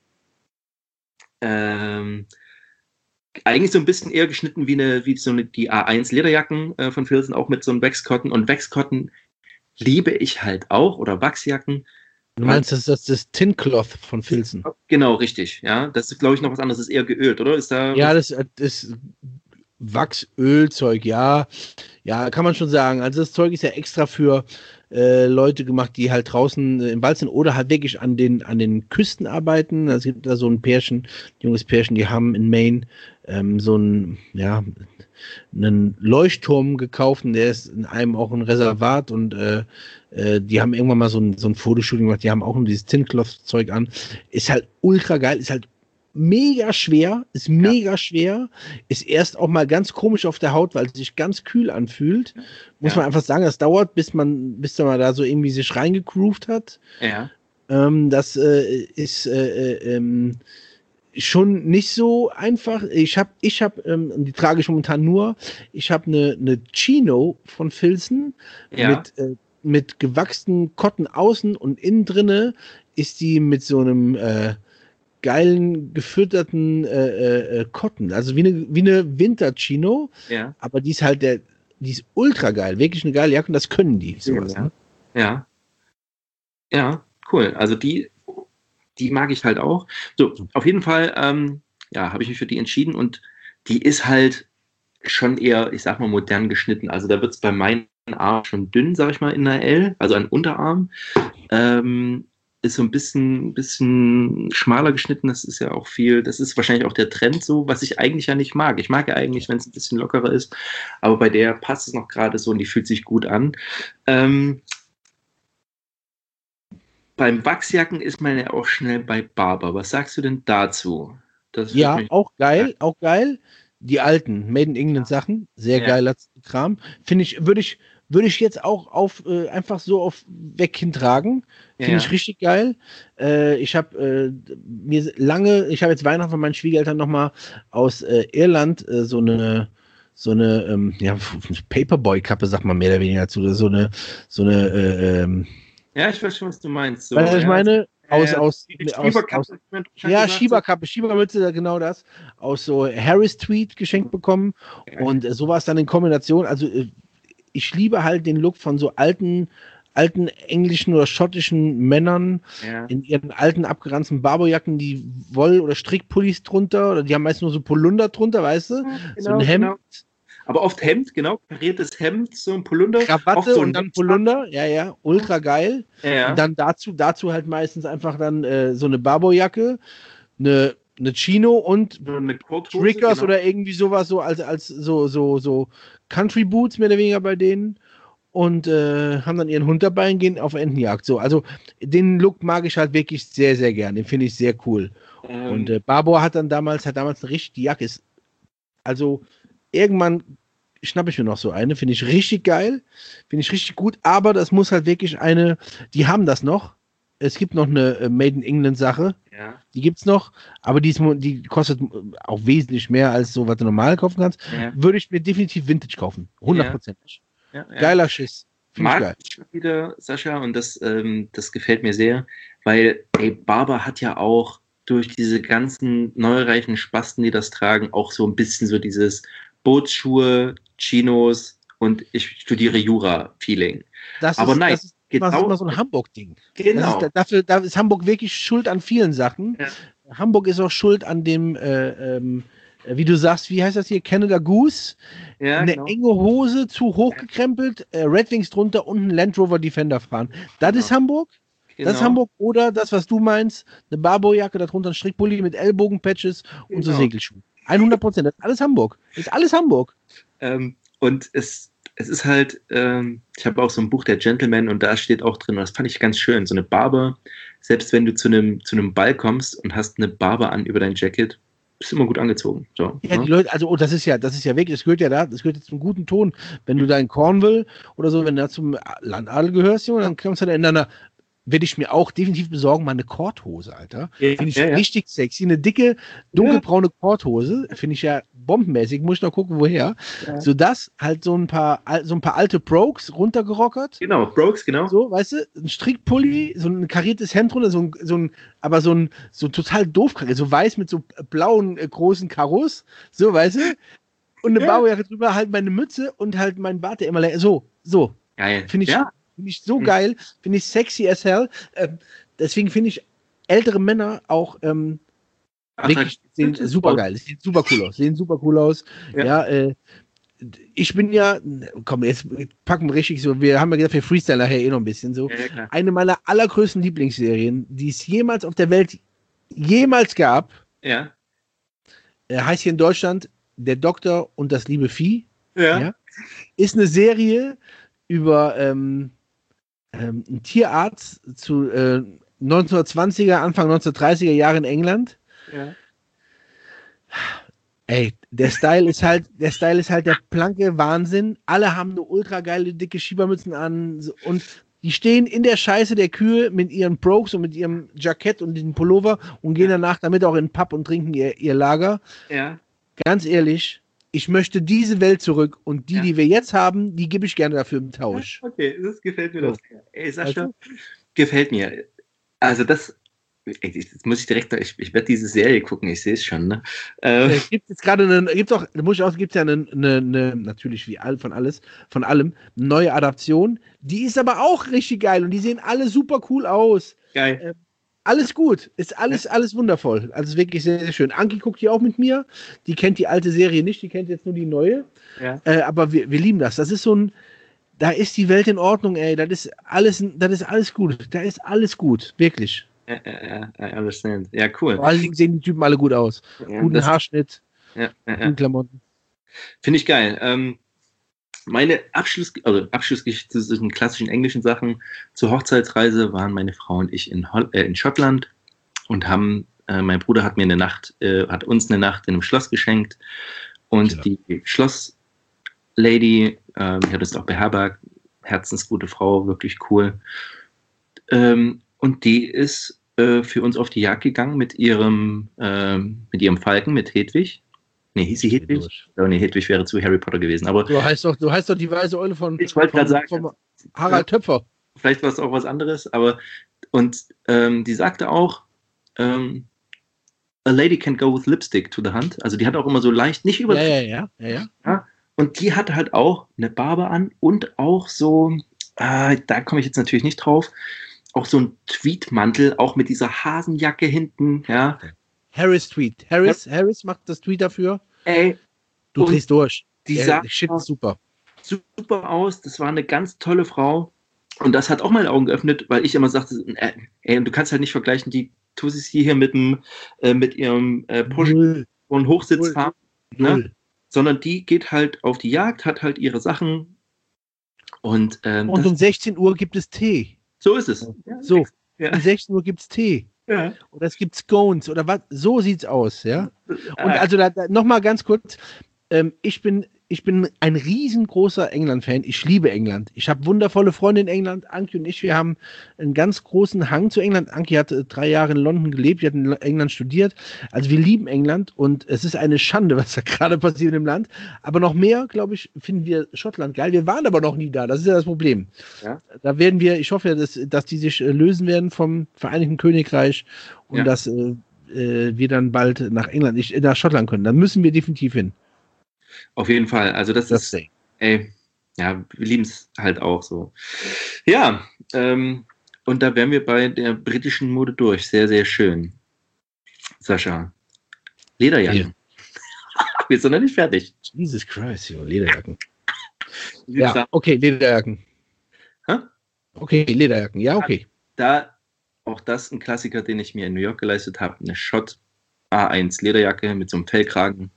[SPEAKER 1] ähm, eigentlich so ein bisschen eher geschnitten wie eine, wie so eine, die A eins Lederjacken äh, von Filzen, auch mit so einem Wax-Cotton. Und Wax-Cotton liebe ich halt auch, oder Wachsjacken.
[SPEAKER 2] Du meinst, das ist das, das Tin Cloth von Filzen?
[SPEAKER 1] Genau, richtig. Ja, das ist, glaube ich, noch was anderes. Das ist eher geölt, oder? Ist da
[SPEAKER 2] Ja, das ist Wachsölzeug, ja. Ja, kann man schon sagen. Also das Zeug ist ja extra für äh, Leute gemacht, die halt draußen äh, im Wald sind oder halt wirklich an den, an den Küsten arbeiten. Es gibt da so ein Pärchen, ein junges Pärchen, die haben in Maine ähm, so ein, ja, einen Leuchtturm gekauft und der ist in einem auch ein Reservat und äh, äh, die haben irgendwann mal so ein, so ein Fotoshooting gemacht, die haben auch nur dieses Tin-Cloth-Zeug an. Ist halt ultra geil, ist halt mega schwer, ist mega ja. schwer, ist erst auch mal ganz komisch auf der Haut, weil es sich ganz kühl anfühlt. Muss ja. man einfach sagen, das dauert, bis man, bis man da so irgendwie sich reingegroovt hat.
[SPEAKER 1] Ja.
[SPEAKER 2] Ähm, das äh, ist äh, äh, ähm, schon nicht so einfach. Ich habe, ich habe, ähm, die trage ich momentan nur, ich habe eine, eine Chino von Filzen
[SPEAKER 1] ja.
[SPEAKER 2] mit, äh, mit gewachsenen Cotton außen und innen drinne ist die mit so einem äh, geilen, gefütterten äh, äh, Cotton. Also wie eine, wie eine Winter-Chino,
[SPEAKER 1] ja.
[SPEAKER 2] aber die ist halt der, die ist ultra geil, wirklich eine geile Jacke und das können die. Sowas,
[SPEAKER 1] ja.
[SPEAKER 2] Ne?
[SPEAKER 1] ja. Ja, cool. Also die, die mag ich halt auch. So, auf jeden Fall, ähm, ja, habe ich mich für die entschieden und die ist halt schon eher, ich sag mal, modern geschnitten. Also da wird es bei meinen Armen schon dünn, sag ich mal, in der L, also ein Unterarm. Ähm, ist so ein bisschen, bisschen schmaler geschnitten. Das ist ja auch viel, das ist wahrscheinlich auch der Trend so, was ich eigentlich ja nicht mag. Ich mag ja eigentlich, wenn es ein bisschen lockerer ist, aber bei der passt es noch gerade so und die fühlt sich gut an. Ähm, beim Wachsjacken ist man ja auch schnell bei Barber. Was sagst du denn dazu? Das
[SPEAKER 2] Ja,
[SPEAKER 1] mich
[SPEAKER 2] auch geil, auch geil. Die alten Made in England Sachen, sehr
[SPEAKER 1] Ja.
[SPEAKER 2] geiler Kram. Finde ich, würde ich, würde ich jetzt auch auf äh, einfach so auf weg hintragen. Finde
[SPEAKER 1] Ja.
[SPEAKER 2] ich richtig geil. Äh, ich habe äh, mir lange, ich habe jetzt Weihnachten von meinen Schwiegereltern nochmal aus äh, Irland äh, so eine so eine ähm, ja, Paperboy-Kappe, sagt man mehr oder weniger dazu, oder so eine so eine äh, ähm,
[SPEAKER 1] Ja, ich weiß schon, was du meinst. So,
[SPEAKER 2] weißt du, was ich
[SPEAKER 1] ja,
[SPEAKER 2] meine? Aus,
[SPEAKER 1] äh,
[SPEAKER 2] aus,
[SPEAKER 1] die
[SPEAKER 2] aus,
[SPEAKER 1] Schieberkappe,
[SPEAKER 2] aus,
[SPEAKER 1] wie man schon
[SPEAKER 2] ja,
[SPEAKER 1] gesagt hat.
[SPEAKER 2] Schieberkappe, Schiebermütze, genau das. Aus so Harris Tweed geschenkt bekommen. Und äh, sowas dann in Kombination. Also äh, ich liebe halt den Look von so alten, alten englischen oder schottischen Männern
[SPEAKER 1] Ja.
[SPEAKER 2] in ihren alten abgeranzten Barberjacken, die Woll- oder Strickpullis drunter, oder die haben meist nur so Polunder drunter, weißt du? So ein
[SPEAKER 1] Genau,
[SPEAKER 2] Hemd,
[SPEAKER 1] genau. Aber oft Hemd, genau, kariertes Hemd, so ein Polunder. oft
[SPEAKER 2] Krawatte
[SPEAKER 1] so
[SPEAKER 2] und dann Polunder, ja, ja, ultra geil.
[SPEAKER 1] Ja.
[SPEAKER 2] Und dann dazu, dazu halt meistens einfach dann äh, so eine Barberjacke, eine, eine Chino und
[SPEAKER 1] so eine Korthose,
[SPEAKER 2] Triggers
[SPEAKER 1] genau.
[SPEAKER 2] oder irgendwie sowas, so als, als so, so, so Country Boots mehr oder weniger bei denen. Und äh, haben dann ihren Hund dabei und gehen auf Entenjagd. So, also den Look mag ich halt wirklich sehr, sehr gern. Den finde ich sehr cool.
[SPEAKER 1] Ähm,
[SPEAKER 2] Und äh, Barbour hat dann damals, hat damals eine richtig, die Jacke ist, also irgendwann schnappe ich mir noch so eine, finde ich richtig geil, finde ich richtig gut, aber das muss halt wirklich eine, die haben das noch. Es gibt noch eine äh, Made in England Sache,
[SPEAKER 1] ja,
[SPEAKER 2] die gibt's noch, aber die, ist, mo- die kostet äh, auch wesentlich mehr als so, was du normal kaufen kannst.
[SPEAKER 1] ja,
[SPEAKER 2] Würde ich mir definitiv Vintage kaufen, hundertprozentig.
[SPEAKER 1] ja, ja.
[SPEAKER 2] Geiler Schiss, finde ich
[SPEAKER 1] Mag
[SPEAKER 2] geil.
[SPEAKER 1] ich schon wieder, Sascha, und das, ähm, das gefällt mir sehr, weil, ey, Barber hat ja auch durch diese ganzen neureichen Spasten, die das tragen, auch so ein bisschen so dieses Bootsschuhe, Chinos und ich studiere Jura-Feeling.
[SPEAKER 2] Das
[SPEAKER 1] Aber
[SPEAKER 2] ist,
[SPEAKER 1] nein,
[SPEAKER 2] das ist immer,
[SPEAKER 1] genau-
[SPEAKER 2] immer so ein Hamburg-Ding.
[SPEAKER 1] Genau.
[SPEAKER 2] Das ist, dafür, da ist Hamburg wirklich schuld an vielen Sachen.
[SPEAKER 1] Ja.
[SPEAKER 2] Hamburg ist auch schuld an dem, äh, ähm, äh, wie du sagst, wie heißt das hier, Canada Goose?
[SPEAKER 1] Ja,
[SPEAKER 2] Eine
[SPEAKER 1] genau.
[SPEAKER 2] enge Hose, zu hoch gekrempelt, äh, Red Wings drunter und ein Land Rover Defender fahren. Das
[SPEAKER 1] Genau.
[SPEAKER 2] ist Hamburg. Das ist
[SPEAKER 1] Genau.
[SPEAKER 2] Hamburg. Oder das, was du meinst, eine Barbourjacke, darunter ein Strickpulli mit Ellbogenpatches und so
[SPEAKER 1] Genau.
[SPEAKER 2] Segelschuhe. hundert Prozent. Das ist alles Hamburg. Das ist alles Hamburg.
[SPEAKER 1] Ähm, und es, es ist halt, ähm, ich habe auch so ein Buch, der Gentleman, und da steht auch drin, und das fand ich ganz schön, so eine Barber, selbst wenn du zu einem zu einem Ball kommst und hast eine Barber an über dein Jacket, bist du immer gut angezogen. So,
[SPEAKER 2] Ja,
[SPEAKER 1] ne?
[SPEAKER 2] die Leute, also oh, das ist ja, das ist ja wirklich, das gehört ja da, das gehört jetzt zum guten Ton. Wenn du da in Cornwall oder so, wenn du da zum Landadel gehörst, Junge, dann kommst du da in deiner, werde ich mir auch definitiv besorgen, mal eine Korthose, Alter.
[SPEAKER 1] Ja,
[SPEAKER 2] Finde ich
[SPEAKER 1] ja, ja.
[SPEAKER 2] richtig sexy. Eine dicke, dunkelbraune Korthose, finde ich ja bombenmäßig. Muss ich noch gucken, woher.
[SPEAKER 1] Ja.
[SPEAKER 2] So das, halt so ein paar, al- so ein paar alte Brogues runtergerockert.
[SPEAKER 1] Genau, Brooks, genau.
[SPEAKER 2] So, weißt du, ein Strickpulli, so ein kariertes Hemd drunter, so ein, so ein, aber so ein, so total doof kariert, so weiß mit so blauen äh, großen Karos, so, weißt du? Und eine
[SPEAKER 1] Ja.
[SPEAKER 2] Barberjacke drüber, halt meine Mütze und halt mein Bart, der immer länger, so, so.
[SPEAKER 1] Geil.
[SPEAKER 2] Finde ich,
[SPEAKER 1] ja.
[SPEAKER 2] finde ich so
[SPEAKER 1] Mhm.
[SPEAKER 2] geil, finde ich sexy as hell. Ähm, deswegen finde ich ältere Männer auch ähm, wirklich sehen super geil, sehen super cool aus, sehen super cool aus.
[SPEAKER 1] Ja.
[SPEAKER 2] Ja, äh, ich bin ja, komm, jetzt packen wir richtig so, wir haben ja gesagt, wir freestyle nachher eh noch ein bisschen so.
[SPEAKER 1] Ja, ja, klar.
[SPEAKER 2] Eine meiner allergrößten Lieblingsserien, die es jemals auf der Welt jemals gab,
[SPEAKER 1] Ja.
[SPEAKER 2] äh, heißt hier in Deutschland Der Doktor und das liebe Vieh.
[SPEAKER 1] Ja.
[SPEAKER 2] Ja. Ist eine Serie über ähm, ähm, einen Tierarzt zu äh, neunzehnhundertzwanziger, Anfang neunzehnhundertdreißiger Jahre in England.
[SPEAKER 1] Ja.
[SPEAKER 2] Ey, der Style ist halt, der Style ist halt der blanke Wahnsinn. Alle haben eine ultra geile, dicke Schiebermützen an so- und die stehen in der Scheiße der Kühe mit ihren Brogues und mit ihrem Jackett und dem Pullover und gehen danach damit auch in den Pub und trinken ihr, ihr Lager.
[SPEAKER 1] Ja.
[SPEAKER 2] Ganz ehrlich, ich möchte diese Welt zurück und die,
[SPEAKER 1] Ja.
[SPEAKER 2] die wir jetzt haben, die gebe ich gerne dafür im Tausch.
[SPEAKER 1] Okay, das gefällt mir
[SPEAKER 2] So.
[SPEAKER 1] doch sehr. Ey, Sascha,
[SPEAKER 2] Also?
[SPEAKER 1] gefällt mir. Also das, Jetzt muss ich direkt, ich, ich werde diese Serie gucken, ich sehe es schon, ne? Äh,
[SPEAKER 2] Es gibt jetzt gerade eine, gibt auch, muss ich auch, gibt ja eine, eine, eine, natürlich wie all, von alles, von allem, eine neue Adaption. Die ist aber auch richtig geil und die sehen alle super cool aus.
[SPEAKER 1] geil.
[SPEAKER 2] Äh, alles gut, ist alles, alles wundervoll. Also wirklich sehr, sehr schön. Anki guckt hier auch mit mir. Die kennt die alte Serie nicht, die kennt jetzt nur die neue.
[SPEAKER 1] Ja.
[SPEAKER 2] Äh, aber wir, wir lieben das. Das ist so ein, da ist die Welt in Ordnung, ey. Das ist alles, das ist alles gut. Da ist alles gut, wirklich.
[SPEAKER 1] Ja, ja, ja, I understand. Ja, cool.
[SPEAKER 2] Vor allen Dingen sehen die Typen alle gut aus.
[SPEAKER 1] Ja,
[SPEAKER 2] Guten
[SPEAKER 1] das-
[SPEAKER 2] Haarschnitt,
[SPEAKER 1] Ja, ja,
[SPEAKER 2] guten
[SPEAKER 1] ja.
[SPEAKER 2] Klamotten.
[SPEAKER 1] Finde ich geil. Ähm, meine Abschluss, also Abschlussgeschichte zu diesen klassischen englischen Sachen zur Hochzeitsreise waren meine Frau und ich in, Hol äh, in Schottland und haben, äh, mein Bruder hat mir eine Nacht, äh, hat uns eine Nacht in einem Schloss geschenkt und
[SPEAKER 2] Ja.
[SPEAKER 1] die Schlosslady, äh, die hat uns auch beherbergt, herzensgute Frau, wirklich cool. Ähm, und die ist äh, für uns auf die Jagd gegangen mit ihrem, ähm, mit ihrem Falken, mit Hedwig. Nee, hieß sie Hedwig? Oh, nee, Hedwig wäre zu Harry Potter gewesen. Aber
[SPEAKER 2] Du heißt doch, du heißt doch die weiße Eule von,
[SPEAKER 1] ich wollte
[SPEAKER 2] von,
[SPEAKER 1] gerade sagen,
[SPEAKER 2] von Harald Töpfer.
[SPEAKER 1] vielleicht war es auch was anderes, aber und ähm, die sagte auch, ähm, a lady can go with lipstick to the hunt. Also die hat auch immer so leicht, nicht
[SPEAKER 2] Ja,
[SPEAKER 1] übertrieben.
[SPEAKER 2] ja, ja, ja, ja.
[SPEAKER 1] Und die hatte halt auch eine Barbe an und auch so, äh, da komme ich jetzt natürlich nicht drauf, auch so ein Tweedmantel, auch mit dieser Hasenjacke hinten, ja.
[SPEAKER 2] Harris Tweet. Harris, Harris macht das Tweet dafür.
[SPEAKER 1] Ey,
[SPEAKER 2] Du
[SPEAKER 1] Und
[SPEAKER 2] drehst durch.
[SPEAKER 1] die
[SPEAKER 2] Der
[SPEAKER 1] sah
[SPEAKER 2] Shit ist super.
[SPEAKER 1] super aus, das war eine ganz tolle Frau. Und das hat auch meine Augen geöffnet, weil ich immer sagte, äh, ey, und du kannst halt nicht vergleichen, die Tussi hier mit, dem, äh, mit ihrem äh, Porsche
[SPEAKER 2] Null.
[SPEAKER 1] und Hochsitz fahren, ne?
[SPEAKER 2] Null.
[SPEAKER 1] Sondern die geht halt auf die Jagd, hat halt ihre Sachen und, ähm,
[SPEAKER 2] Und
[SPEAKER 1] das,
[SPEAKER 2] um sechzehn Uhr gibt es Tee.
[SPEAKER 1] so ist es.
[SPEAKER 2] So,
[SPEAKER 1] Ja.
[SPEAKER 2] um sechzehn Uhr gibt es Tee.
[SPEAKER 1] Ja.
[SPEAKER 2] Oder es gibt Scones oder was. So sieht's aus, ja. Und
[SPEAKER 1] Ah,
[SPEAKER 2] also da, da, nochmal ganz kurz, ähm, ich bin, ich bin ein riesengroßer England-Fan. Ich liebe England. Ich habe wundervolle Freunde in England. Anki und ich, wir haben einen ganz großen Hang zu England. Anki hat äh, drei Jahre in London gelebt, die hat in England studiert. Also wir lieben England und es ist eine Schande, was da gerade passiert im Land. Aber noch mehr, glaube ich, finden wir Schottland geil. Wir waren aber noch nie da. Das ist ja das Problem.
[SPEAKER 1] Ja.
[SPEAKER 2] Da werden wir, ich hoffe, dass, dass die sich äh, lösen werden vom Vereinigten Königreich und
[SPEAKER 1] Ja.
[SPEAKER 2] dass äh, äh, wir dann bald nach England, nicht, nach Schottland können. Dann müssen wir definitiv hin.
[SPEAKER 1] Auf jeden Fall. Also das
[SPEAKER 2] Das
[SPEAKER 1] ist,
[SPEAKER 2] Ding.
[SPEAKER 1] ey, ja, wir lieben es halt auch so. Ja, ähm, und da wären wir bei der britischen Mode durch. Sehr, sehr schön. Sascha, Lederjacken. Wir sind noch nicht fertig.
[SPEAKER 2] Jesus Christ, jo, Lederjacken.
[SPEAKER 1] Wie gesagt,
[SPEAKER 2] Ja, okay, Lederjacken.
[SPEAKER 1] Hä?
[SPEAKER 2] Okay, Lederjacken, ja, okay.
[SPEAKER 1] Da auch das ein Klassiker, den ich mir in New York geleistet habe. Eine Schott A eins Lederjacke mit so einem Fellkragen.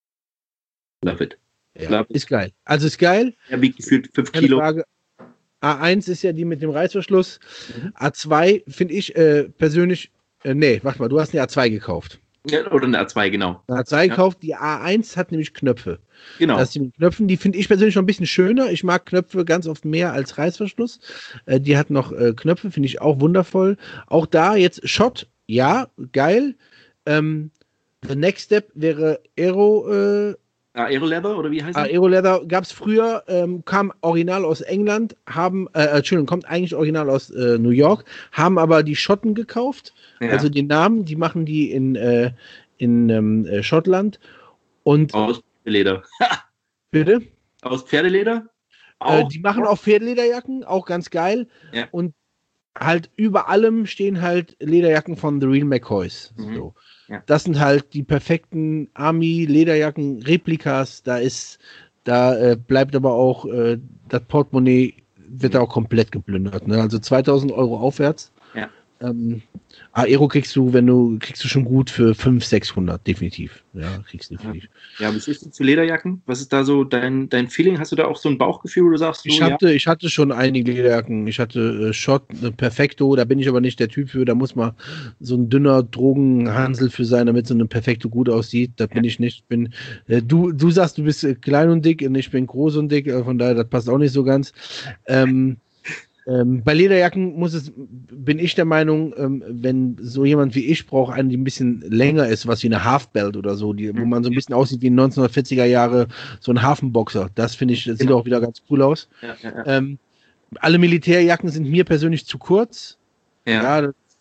[SPEAKER 1] Love it.
[SPEAKER 2] Ja,
[SPEAKER 1] Love it.
[SPEAKER 2] ist geil. Also ist geil.
[SPEAKER 1] Er wiegt gefühlt fünf
[SPEAKER 2] Keine
[SPEAKER 1] Kilo.
[SPEAKER 2] Frage. A eins ist ja die mit dem Reißverschluss.
[SPEAKER 1] Mhm.
[SPEAKER 2] A zwei finde ich äh, persönlich, äh, nee, warte mal, du hast eine A zwei gekauft.
[SPEAKER 1] Ja, oder eine A zwei, genau.
[SPEAKER 2] Eine A zwei
[SPEAKER 1] Ja.
[SPEAKER 2] gekauft, die A eins hat nämlich Knöpfe.
[SPEAKER 1] Genau.
[SPEAKER 2] Das die mit Knöpfen, die finde ich persönlich schon ein bisschen schöner. Ich mag Knöpfe ganz oft mehr als Reißverschluss. Äh, die hat noch äh, Knöpfe, finde ich auch wundervoll. Auch da jetzt Shot, ja, geil. Ähm, the next step wäre Aero, äh,
[SPEAKER 1] Aero-Leather oder wie heißt
[SPEAKER 2] Ah,
[SPEAKER 1] das?
[SPEAKER 2] Aero Leather gab es früher, ähm, kam original aus England, haben, äh, Entschuldigung, kommt eigentlich original aus äh, New York, haben aber die Schotten gekauft,
[SPEAKER 1] Ja.
[SPEAKER 2] also den Namen, die machen die in, äh, in ähm, äh, Schottland. Und
[SPEAKER 1] Aus Pferdeleder.
[SPEAKER 2] bitte?
[SPEAKER 1] Aus Pferdeleder?
[SPEAKER 2] Äh,
[SPEAKER 1] Auch?
[SPEAKER 2] die machen auch Pferdelederjacken, auch ganz geil.
[SPEAKER 1] Ja.
[SPEAKER 2] Und halt über allem stehen halt Lederjacken von The Real McCoys.
[SPEAKER 1] Mhm.
[SPEAKER 2] So.
[SPEAKER 1] Ja.
[SPEAKER 2] Das sind halt die perfekten Army-Lederjacken, Replikas. Da ist, da äh, bleibt aber auch äh, das Portemonnaie wird da auch komplett geplündert. Ne? Also zweitausend Euro aufwärts.
[SPEAKER 1] Ja.
[SPEAKER 2] Ähm, Aero kriegst du, wenn du, kriegst du schon gut für fünfhundert, sechshundert, definitiv. Ja, kriegst du definitiv.
[SPEAKER 1] Ja, was ist denn zu Lederjacken? Was ist da so dein, dein Feeling? Hast du da auch so ein Bauchgefühl, wo du sagst, so,
[SPEAKER 2] Ich hatte, ich hatte schon einige Lederjacken. Ich hatte äh, Shot, äh, Perfecto, da bin ich aber nicht der Typ für. Da muss man so ein dünner Drogenhansel für sein, damit so eine Perfecto gut aussieht. Das bin ich nicht. Ich bin, äh, du, du sagst, du bist äh, klein und dick und ich bin groß und dick. Äh, von daher, das passt auch nicht so ganz. Ähm, ähm, bei Lederjacken muss es, bin ich der Meinung, ähm, wenn so jemand wie ich braucht, einen, die ein bisschen länger ist, was wie eine Halfbelt oder so, die, wo man so ein bisschen aussieht wie in neunzehnhundertvierziger Jahre, so ein Hafenboxer. Das finde ich, das sieht
[SPEAKER 1] Genau.
[SPEAKER 2] auch wieder ganz cool aus.
[SPEAKER 1] Ja, ja, ja.
[SPEAKER 2] Ähm, alle Militärjacken sind mir persönlich zu kurz.
[SPEAKER 1] ja.
[SPEAKER 2] Ja, das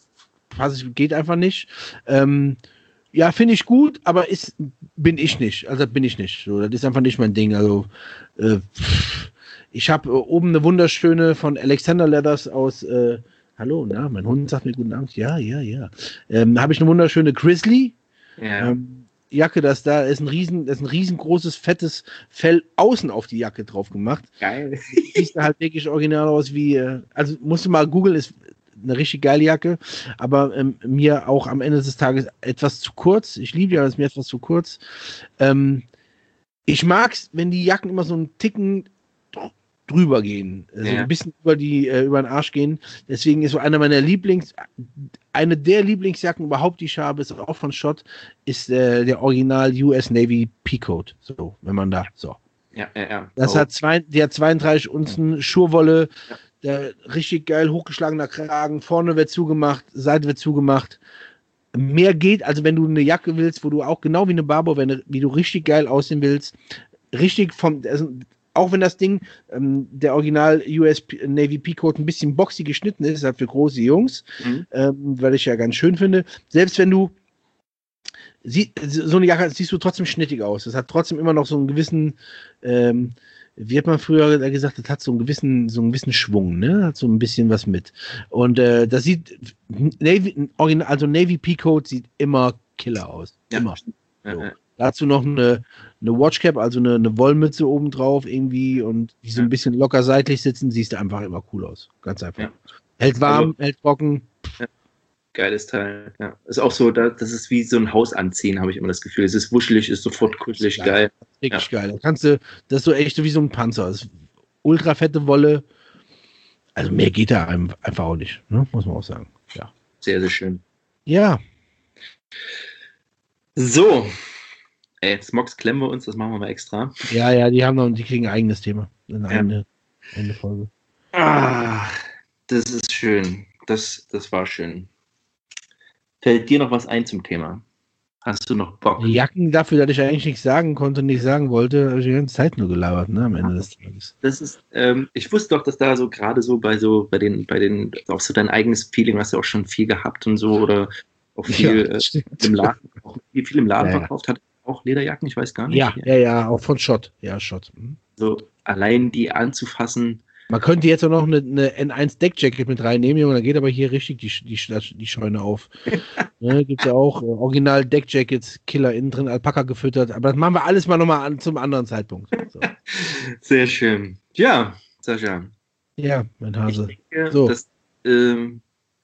[SPEAKER 2] pass ich, geht einfach nicht. Ähm, ja, finde ich gut, aber ist, bin ich nicht. Also bin ich nicht. So, das ist einfach nicht mein Ding. Also äh, ich habe äh, oben eine wunderschöne von Alexander Leathers aus äh, hallo, na, mein Hund sagt mir guten Abend. Ja, ja, ja. Ähm, habe ich eine wunderschöne Grizzly.
[SPEAKER 1] Ja.
[SPEAKER 2] Ähm, Jacke, das da ist ein riesen, das ist ein riesengroßes, fettes Fell außen auf die Jacke drauf gemacht.
[SPEAKER 1] Geil.
[SPEAKER 2] Sieht halt wirklich original aus wie, äh, also musst du mal googeln, ist eine richtig geile Jacke, aber ähm, mir auch am Ende des Tages etwas zu kurz. Ich liebe ja, aber es ist mir etwas zu kurz. Ähm, ich mag's, wenn die Jacken immer so einen Ticken drüber gehen, also
[SPEAKER 1] Ja.
[SPEAKER 2] ein bisschen über die äh, über den Arsch gehen. Deswegen ist so einer meiner Lieblings, eine der Lieblingsjacken überhaupt, die ich habe, ist auch von Schott, ist äh, der Original U S Navy Peacoat. So, wenn man da so.
[SPEAKER 1] Ja, ja, ja.
[SPEAKER 2] Das
[SPEAKER 1] Oh.
[SPEAKER 2] hat zwei, die hat zweiunddreißig Unzen Schurwolle, der richtig geil hochgeschlagener Kragen, vorne wird zugemacht, Seite wird zugemacht. Mehr geht, also wenn du eine Jacke willst, wo du auch genau wie eine Barbo, wenn du, wie du richtig geil aussehen willst, richtig vom, also auch wenn das Ding, ähm, der Original U S P- Navy Peacoat ein bisschen boxy geschnitten ist, ist halt für große Jungs,
[SPEAKER 1] Mhm.
[SPEAKER 2] ähm, weil ich ja ganz schön finde. Selbst wenn du sie, so eine Jacke siehst du trotzdem schnittig aus. Es hat trotzdem immer noch so einen gewissen, ähm, wie hat man früher gesagt, das hat so einen gewissen, so einen gewissen Schwung, ne? Hat so ein bisschen was mit. Und äh, das sieht Navy, Original, also Navy Peacoat sieht immer killer aus.
[SPEAKER 1] Ja.
[SPEAKER 2] Immer.
[SPEAKER 1] Ja,
[SPEAKER 2] So.
[SPEAKER 1] ja.
[SPEAKER 2] Dazu noch eine, eine Watchcap, also eine, eine Wollmütze oben drauf irgendwie und die so ein
[SPEAKER 1] Ja.
[SPEAKER 2] bisschen locker seitlich sitzen, siehst du einfach immer cool aus. Ganz einfach.
[SPEAKER 1] Ja.
[SPEAKER 2] Hält warm,
[SPEAKER 1] Also-
[SPEAKER 2] hält trocken.
[SPEAKER 1] Geiles Teil. Ja. Ist auch so, da- das ist wie so ein Haus anziehen, habe ich immer das Gefühl. Es ist wuschelig, ist sofort kuschelig, geil.
[SPEAKER 2] Richtig geil. Da kannst du, das ist so echt wie so ein Panzer. Das ist ultra fette Wolle. Also mehr geht da einem einfach auch nicht, ne? Muss man auch sagen. Ja.
[SPEAKER 1] Sehr, sehr schön.
[SPEAKER 2] Ja,
[SPEAKER 1] So. Ey, Smogs klemmen wir uns, das machen wir mal extra.
[SPEAKER 2] ja, ja, die haben noch, die kriegen ein eigenes Thema. Eine
[SPEAKER 1] Ja.
[SPEAKER 2] eigene, eine Folge.
[SPEAKER 1] Ah, das ist schön. Das, das war schön. Fällt dir noch was ein zum Thema? Hast du noch Bock?
[SPEAKER 2] Die Jacken dafür, dass ich eigentlich nichts sagen konnte und nicht sagen wollte, habe ich die ganze Zeit nur gelabert, ne? Am Ende des Tages.
[SPEAKER 1] Das ist, ähm, ich wusste doch, dass da so gerade so bei so, bei den, bei den, auch so dein eigenes Feeling, hast du auch schon viel gehabt und so, oder auch viel
[SPEAKER 2] Ja,
[SPEAKER 1] äh,
[SPEAKER 2] stimmt.
[SPEAKER 1] im Laden, auch viel, viel im Laden
[SPEAKER 2] Ja, ja.
[SPEAKER 1] verkauft hat, auch Lederjacken, ich weiß gar nicht.
[SPEAKER 2] Ja, ja, ja, auch von Schott. Ja, Schott. Mhm.
[SPEAKER 1] So allein die anzufassen,
[SPEAKER 2] Man könnte jetzt auch noch eine, eine N eins Deckjacket mit reinnehmen, Junge, da geht aber hier richtig die, die, die Scheune auf. Ne, gibt ja auch äh, Original Deckjackets, Killer innen drin, Alpaka gefüttert, aber das machen wir alles mal nochmal an zum anderen Zeitpunkt. So.
[SPEAKER 1] sehr schön. Ja, Sascha,
[SPEAKER 2] Ja, mein
[SPEAKER 1] ich
[SPEAKER 2] Hase.
[SPEAKER 1] denke,
[SPEAKER 2] So.
[SPEAKER 1] dass, ähm,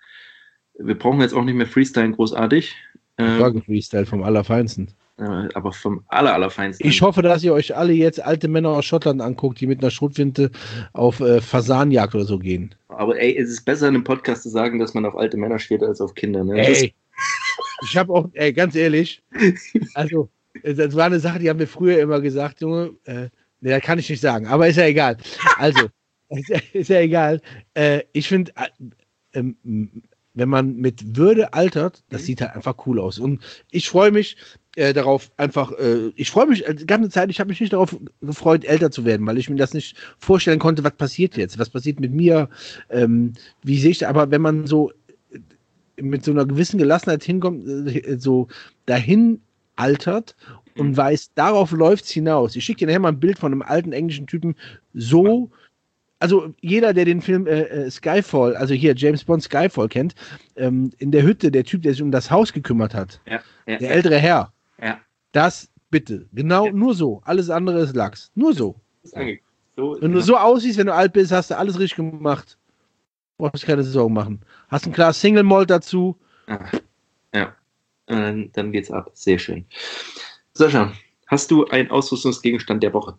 [SPEAKER 1] wir brauchen jetzt auch nicht mehr Freestyle großartig, ähm,
[SPEAKER 2] Frage Freestyle vom Allerfeinsten.
[SPEAKER 1] äh, aber vom aller, allerfeinsten.
[SPEAKER 2] Ich hoffe, dass ihr euch alle jetzt alte Männer aus Schottland anguckt, die mit einer Schrotflinte auf äh, Fasanjagd oder so gehen.
[SPEAKER 1] Aber ey, es ist besser in einem Podcast zu sagen, dass man auf alte Männer steht, als auf Kinder. Ne? Das-
[SPEAKER 2] Ey, ich habe auch, ey, ganz ehrlich, also, äh, das war eine Sache, die haben wir früher immer gesagt, Junge, äh, ne, das kann ich nicht sagen, aber ist ja egal. Also, ist, ja- ist ja egal. Äh, ich finde, äh, ähm, wenn man mit Würde altert, das
[SPEAKER 1] Mhm.
[SPEAKER 2] sieht halt einfach cool aus. Und ich freue mich äh, darauf einfach, äh, ich freue mich äh, die ganze Zeit, ich habe mich nicht darauf gefreut, älter zu werden, weil ich mir das nicht vorstellen konnte, was passiert jetzt, was passiert mit mir, ähm, wie sehe ich, aber wenn man so äh, mit so einer gewissen Gelassenheit hinkommt, äh, so dahin altert und
[SPEAKER 1] Mhm.
[SPEAKER 2] weiß, darauf läuft es hinaus. Ich schicke dir nachher mal ein Bild von einem alten englischen Typen, so, also jeder, der den Film äh, äh, Skyfall, also hier James Bond Skyfall kennt, ähm, in der Hütte, der Typ, der sich um das Haus gekümmert hat,
[SPEAKER 1] Ja, ja,
[SPEAKER 2] der
[SPEAKER 1] ja,
[SPEAKER 2] ältere Herr,
[SPEAKER 1] ja.
[SPEAKER 2] das bitte, genau,
[SPEAKER 1] Ja.
[SPEAKER 2] nur so, alles andere ist Lachs, nur so.
[SPEAKER 1] Ist ange- so,
[SPEAKER 2] Wenn du so aussiehst, wenn du alt bist, hast du alles richtig gemacht. Brauchst du keine Sorgen machen. Hast ein Glas Single Malt dazu.
[SPEAKER 1] Ah, ja, und dann, dann geht's ab. Sehr schön. Sascha, hast du einen Ausrüstungsgegenstand der Woche?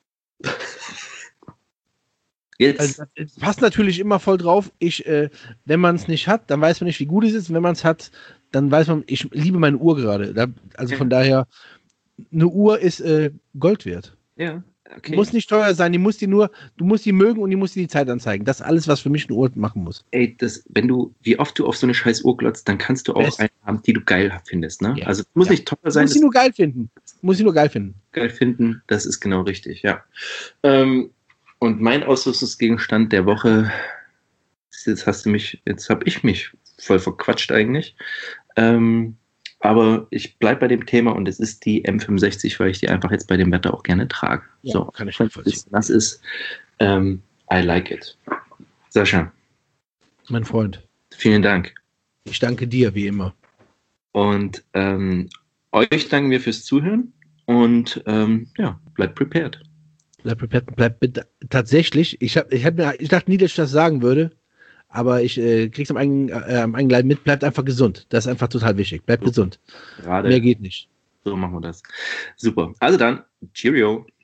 [SPEAKER 1] Jetzt.
[SPEAKER 2] Also, das passt natürlich immer voll drauf. Ich, äh, wenn man es nicht hat, dann weiß man nicht, wie gut es ist. Und wenn man es hat, dann weiß man, ich liebe meine Uhr gerade. Da, also von daher, eine Uhr ist äh, Gold wert.
[SPEAKER 1] ja, okay.
[SPEAKER 2] Die muss nicht teuer sein, die muss die nur, du musst die mögen und die muss dir die Zeit anzeigen. Das ist alles, was für mich eine Uhr machen muss.
[SPEAKER 1] Ey, das, wenn du, wie oft du auf so eine scheiß Uhr glotzt, dann kannst du auch
[SPEAKER 2] Best.
[SPEAKER 1] eine haben, die du geil findest, ne?
[SPEAKER 2] Ja.
[SPEAKER 1] Also, es muss
[SPEAKER 2] Ja.
[SPEAKER 1] nicht teuer
[SPEAKER 2] Du
[SPEAKER 1] sein,
[SPEAKER 2] musst sie
[SPEAKER 1] das
[SPEAKER 2] nur geil finden. Du musst sie nur geil finden.
[SPEAKER 1] geil finden, das ist genau richtig, ja. Ähm, und mein Ausrüstungsgegenstand der Woche, jetzt hast du mich, jetzt habe ich mich voll verquatscht eigentlich. Ähm, aber ich bleibe bei dem Thema und es ist die M fünfundsechzig, weil ich die einfach jetzt bei dem Wetter auch gerne trage.
[SPEAKER 2] Ja,
[SPEAKER 1] so,
[SPEAKER 2] kann ich
[SPEAKER 1] wenn
[SPEAKER 2] nachvollziehen.
[SPEAKER 1] es nass ist, ähm, I like it. Sascha,
[SPEAKER 2] Mein Freund,
[SPEAKER 1] vielen Dank.
[SPEAKER 2] ich danke dir, wie immer.
[SPEAKER 1] Und ähm, euch danken wir fürs Zuhören und ähm, ja, bleibt prepared.
[SPEAKER 2] Bleib prepared, bleib bitte. Tatsächlich, ich, hab, ich, hab mir, ich dachte nie, dass ich das sagen würde, aber ich äh, krieg's am eigenen, äh, am eigenen Leib mit, bleibt einfach gesund. Das ist einfach total wichtig. Bleibt
[SPEAKER 1] So.
[SPEAKER 2] gesund.
[SPEAKER 1] Gerade
[SPEAKER 2] Mehr geht nicht.
[SPEAKER 1] so machen wir das. Super. Also dann, Cheerio.